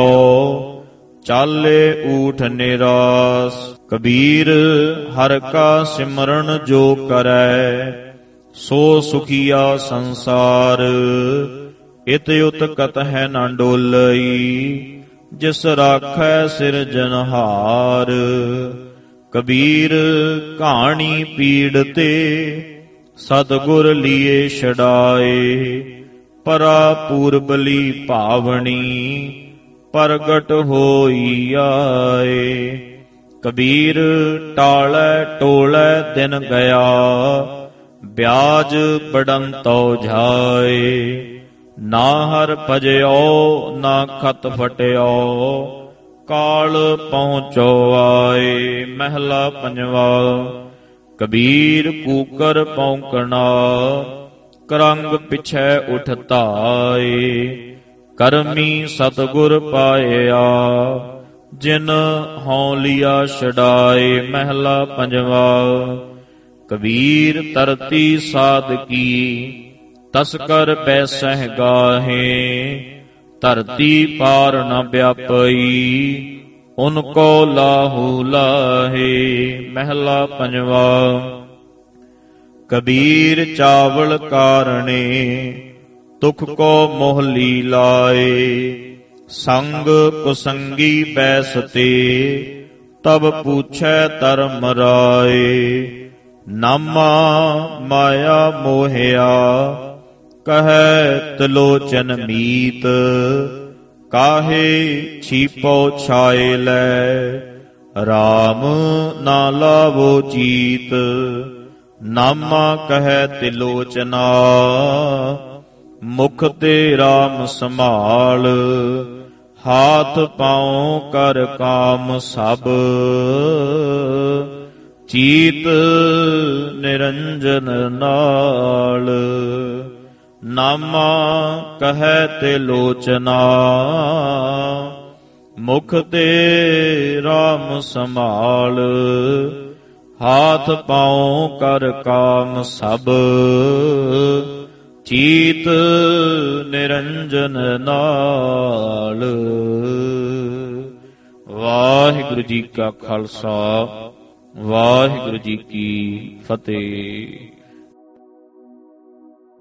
ਚਾਲੇ ਊਠ ਨਿਰਾਸ। ਕਬੀਰ ਹਰ ਕਾ ਸਿਮਰਨ ਜੋ ਕਰੈ, ਸੋ ਸੁਖੀਆ ਸੰਸਾਰ। ਇਤ ਉਤ ਕਤਹਿ ਨਾ ਡੋਲਈ, ਜਿਸ ਰਾਖੈ ਸਿਰਜਨਹਾਰ। ਕਬੀਰ ਕਹਾਣੀ ਪੀੜ ਤੇ, ਸਤਿਗੁਰ ਲੀਏ ਛਡਾਏ। ਪਰਾ ਪੂਰਬਲੀ ਭਾਵਣੀ, ਪ੍ਰਗਟ ਹੋਈ ਆਏ। ਕਬੀਰ ਟਾਲੈ ਟੋਲੈ ਦਿਨ ਗਿਆ, ਬਿਆਜ ਬੜੰਤੋ ਜਾਏ। ਨਾ ਹਰ ਭਜਿਓ ਨਾ ਖਤ ਫਟਿਓ, ਕਾਲ ਪਹੁੰਚੋ ਆਏ। ਮਹਿਲਾ ਪੰਜਵਾ। ਕਬੀਰ ਕੂਕਰ ਪੌਂਕਣਾ, ਕਰੰਗ ਪਿਛੈ ਉਠ ਧਾਏ। ਕਰਮੀ ਸਤਿਗੁਰ ਪਾਇਆ, ਜਿਨ ਹਉ ਲਿਆ ਛਡਾਏ। ਮਹਿਲਾ ਪੰਜਵਾ। ਕਬੀਰ ਧਰਤੀ ਸਾਧਕੀ, ਤਸਕਰ ਬੈਸਹਿ ਗਾਹੇ। ਧਰਤੀ ਪਾਰ ਨ ਵਿਆਪਈ, ਉਨ ਕੋ ਲਾਹੂ ਲਾਹੇ। ਮਹਿਲਾ ਪੰਜਵਾ। ਕਬੀਰ ਚਾਵਲ ਕਾਰਣੇ, ਤੁਖ ਕੋ ਮੋਹਲੀ ਲਾਏ। ਸੰਗ ਕੁਸੰਗੀ ਬੈਸਤੇ, ਤਬ ਪੂਛੈ ਧਰਮ ਰਾਏ। ਨਾਮਾ ਮਾਇਆ ਮੋਹਿਆ, ਕਹੈ ਤਿਲੋਚਨ ਮੀਤ। ਕਾਹੇ ਛੀਪੋ ਛਾਏ ਲੈ, ਰਾਮ ਨਾ ਲਾਵੋ ਜੀਤ। ਨਾਮਾ ਕਹੈ ਤਿਲੋਚਨਾ, ਮੁਖ ਤੇ ਰਾਮ ਸੰਭਾਲ। ਹਾਥ ਪਾਉ ਕਰ ਕਾਮ ਸਭ, ਚੀਤ ਨਿਰੰਜਨ ਨਾਲ। ਨਾਮਾ ਕਹੈ ਤੇ ਲੋਚਨਾ, ਮੁਖ ਤੇ ਰਾਮ ਸੰਭਾਲ। ਹਾਥ ਪਾਉ ਕਰ ਕਾਮ ਸਭ, ਚੀਤ ਨਿਰੰਜਨ ਨਾਲ। ਵਾਹਿਗੁਰੂ ਜੀ ਕਾ ਖਾਲਸਾ, ਵਾਹਿਗੁਰੂ ਜੀ ਕੀ ਫਤਿਹ।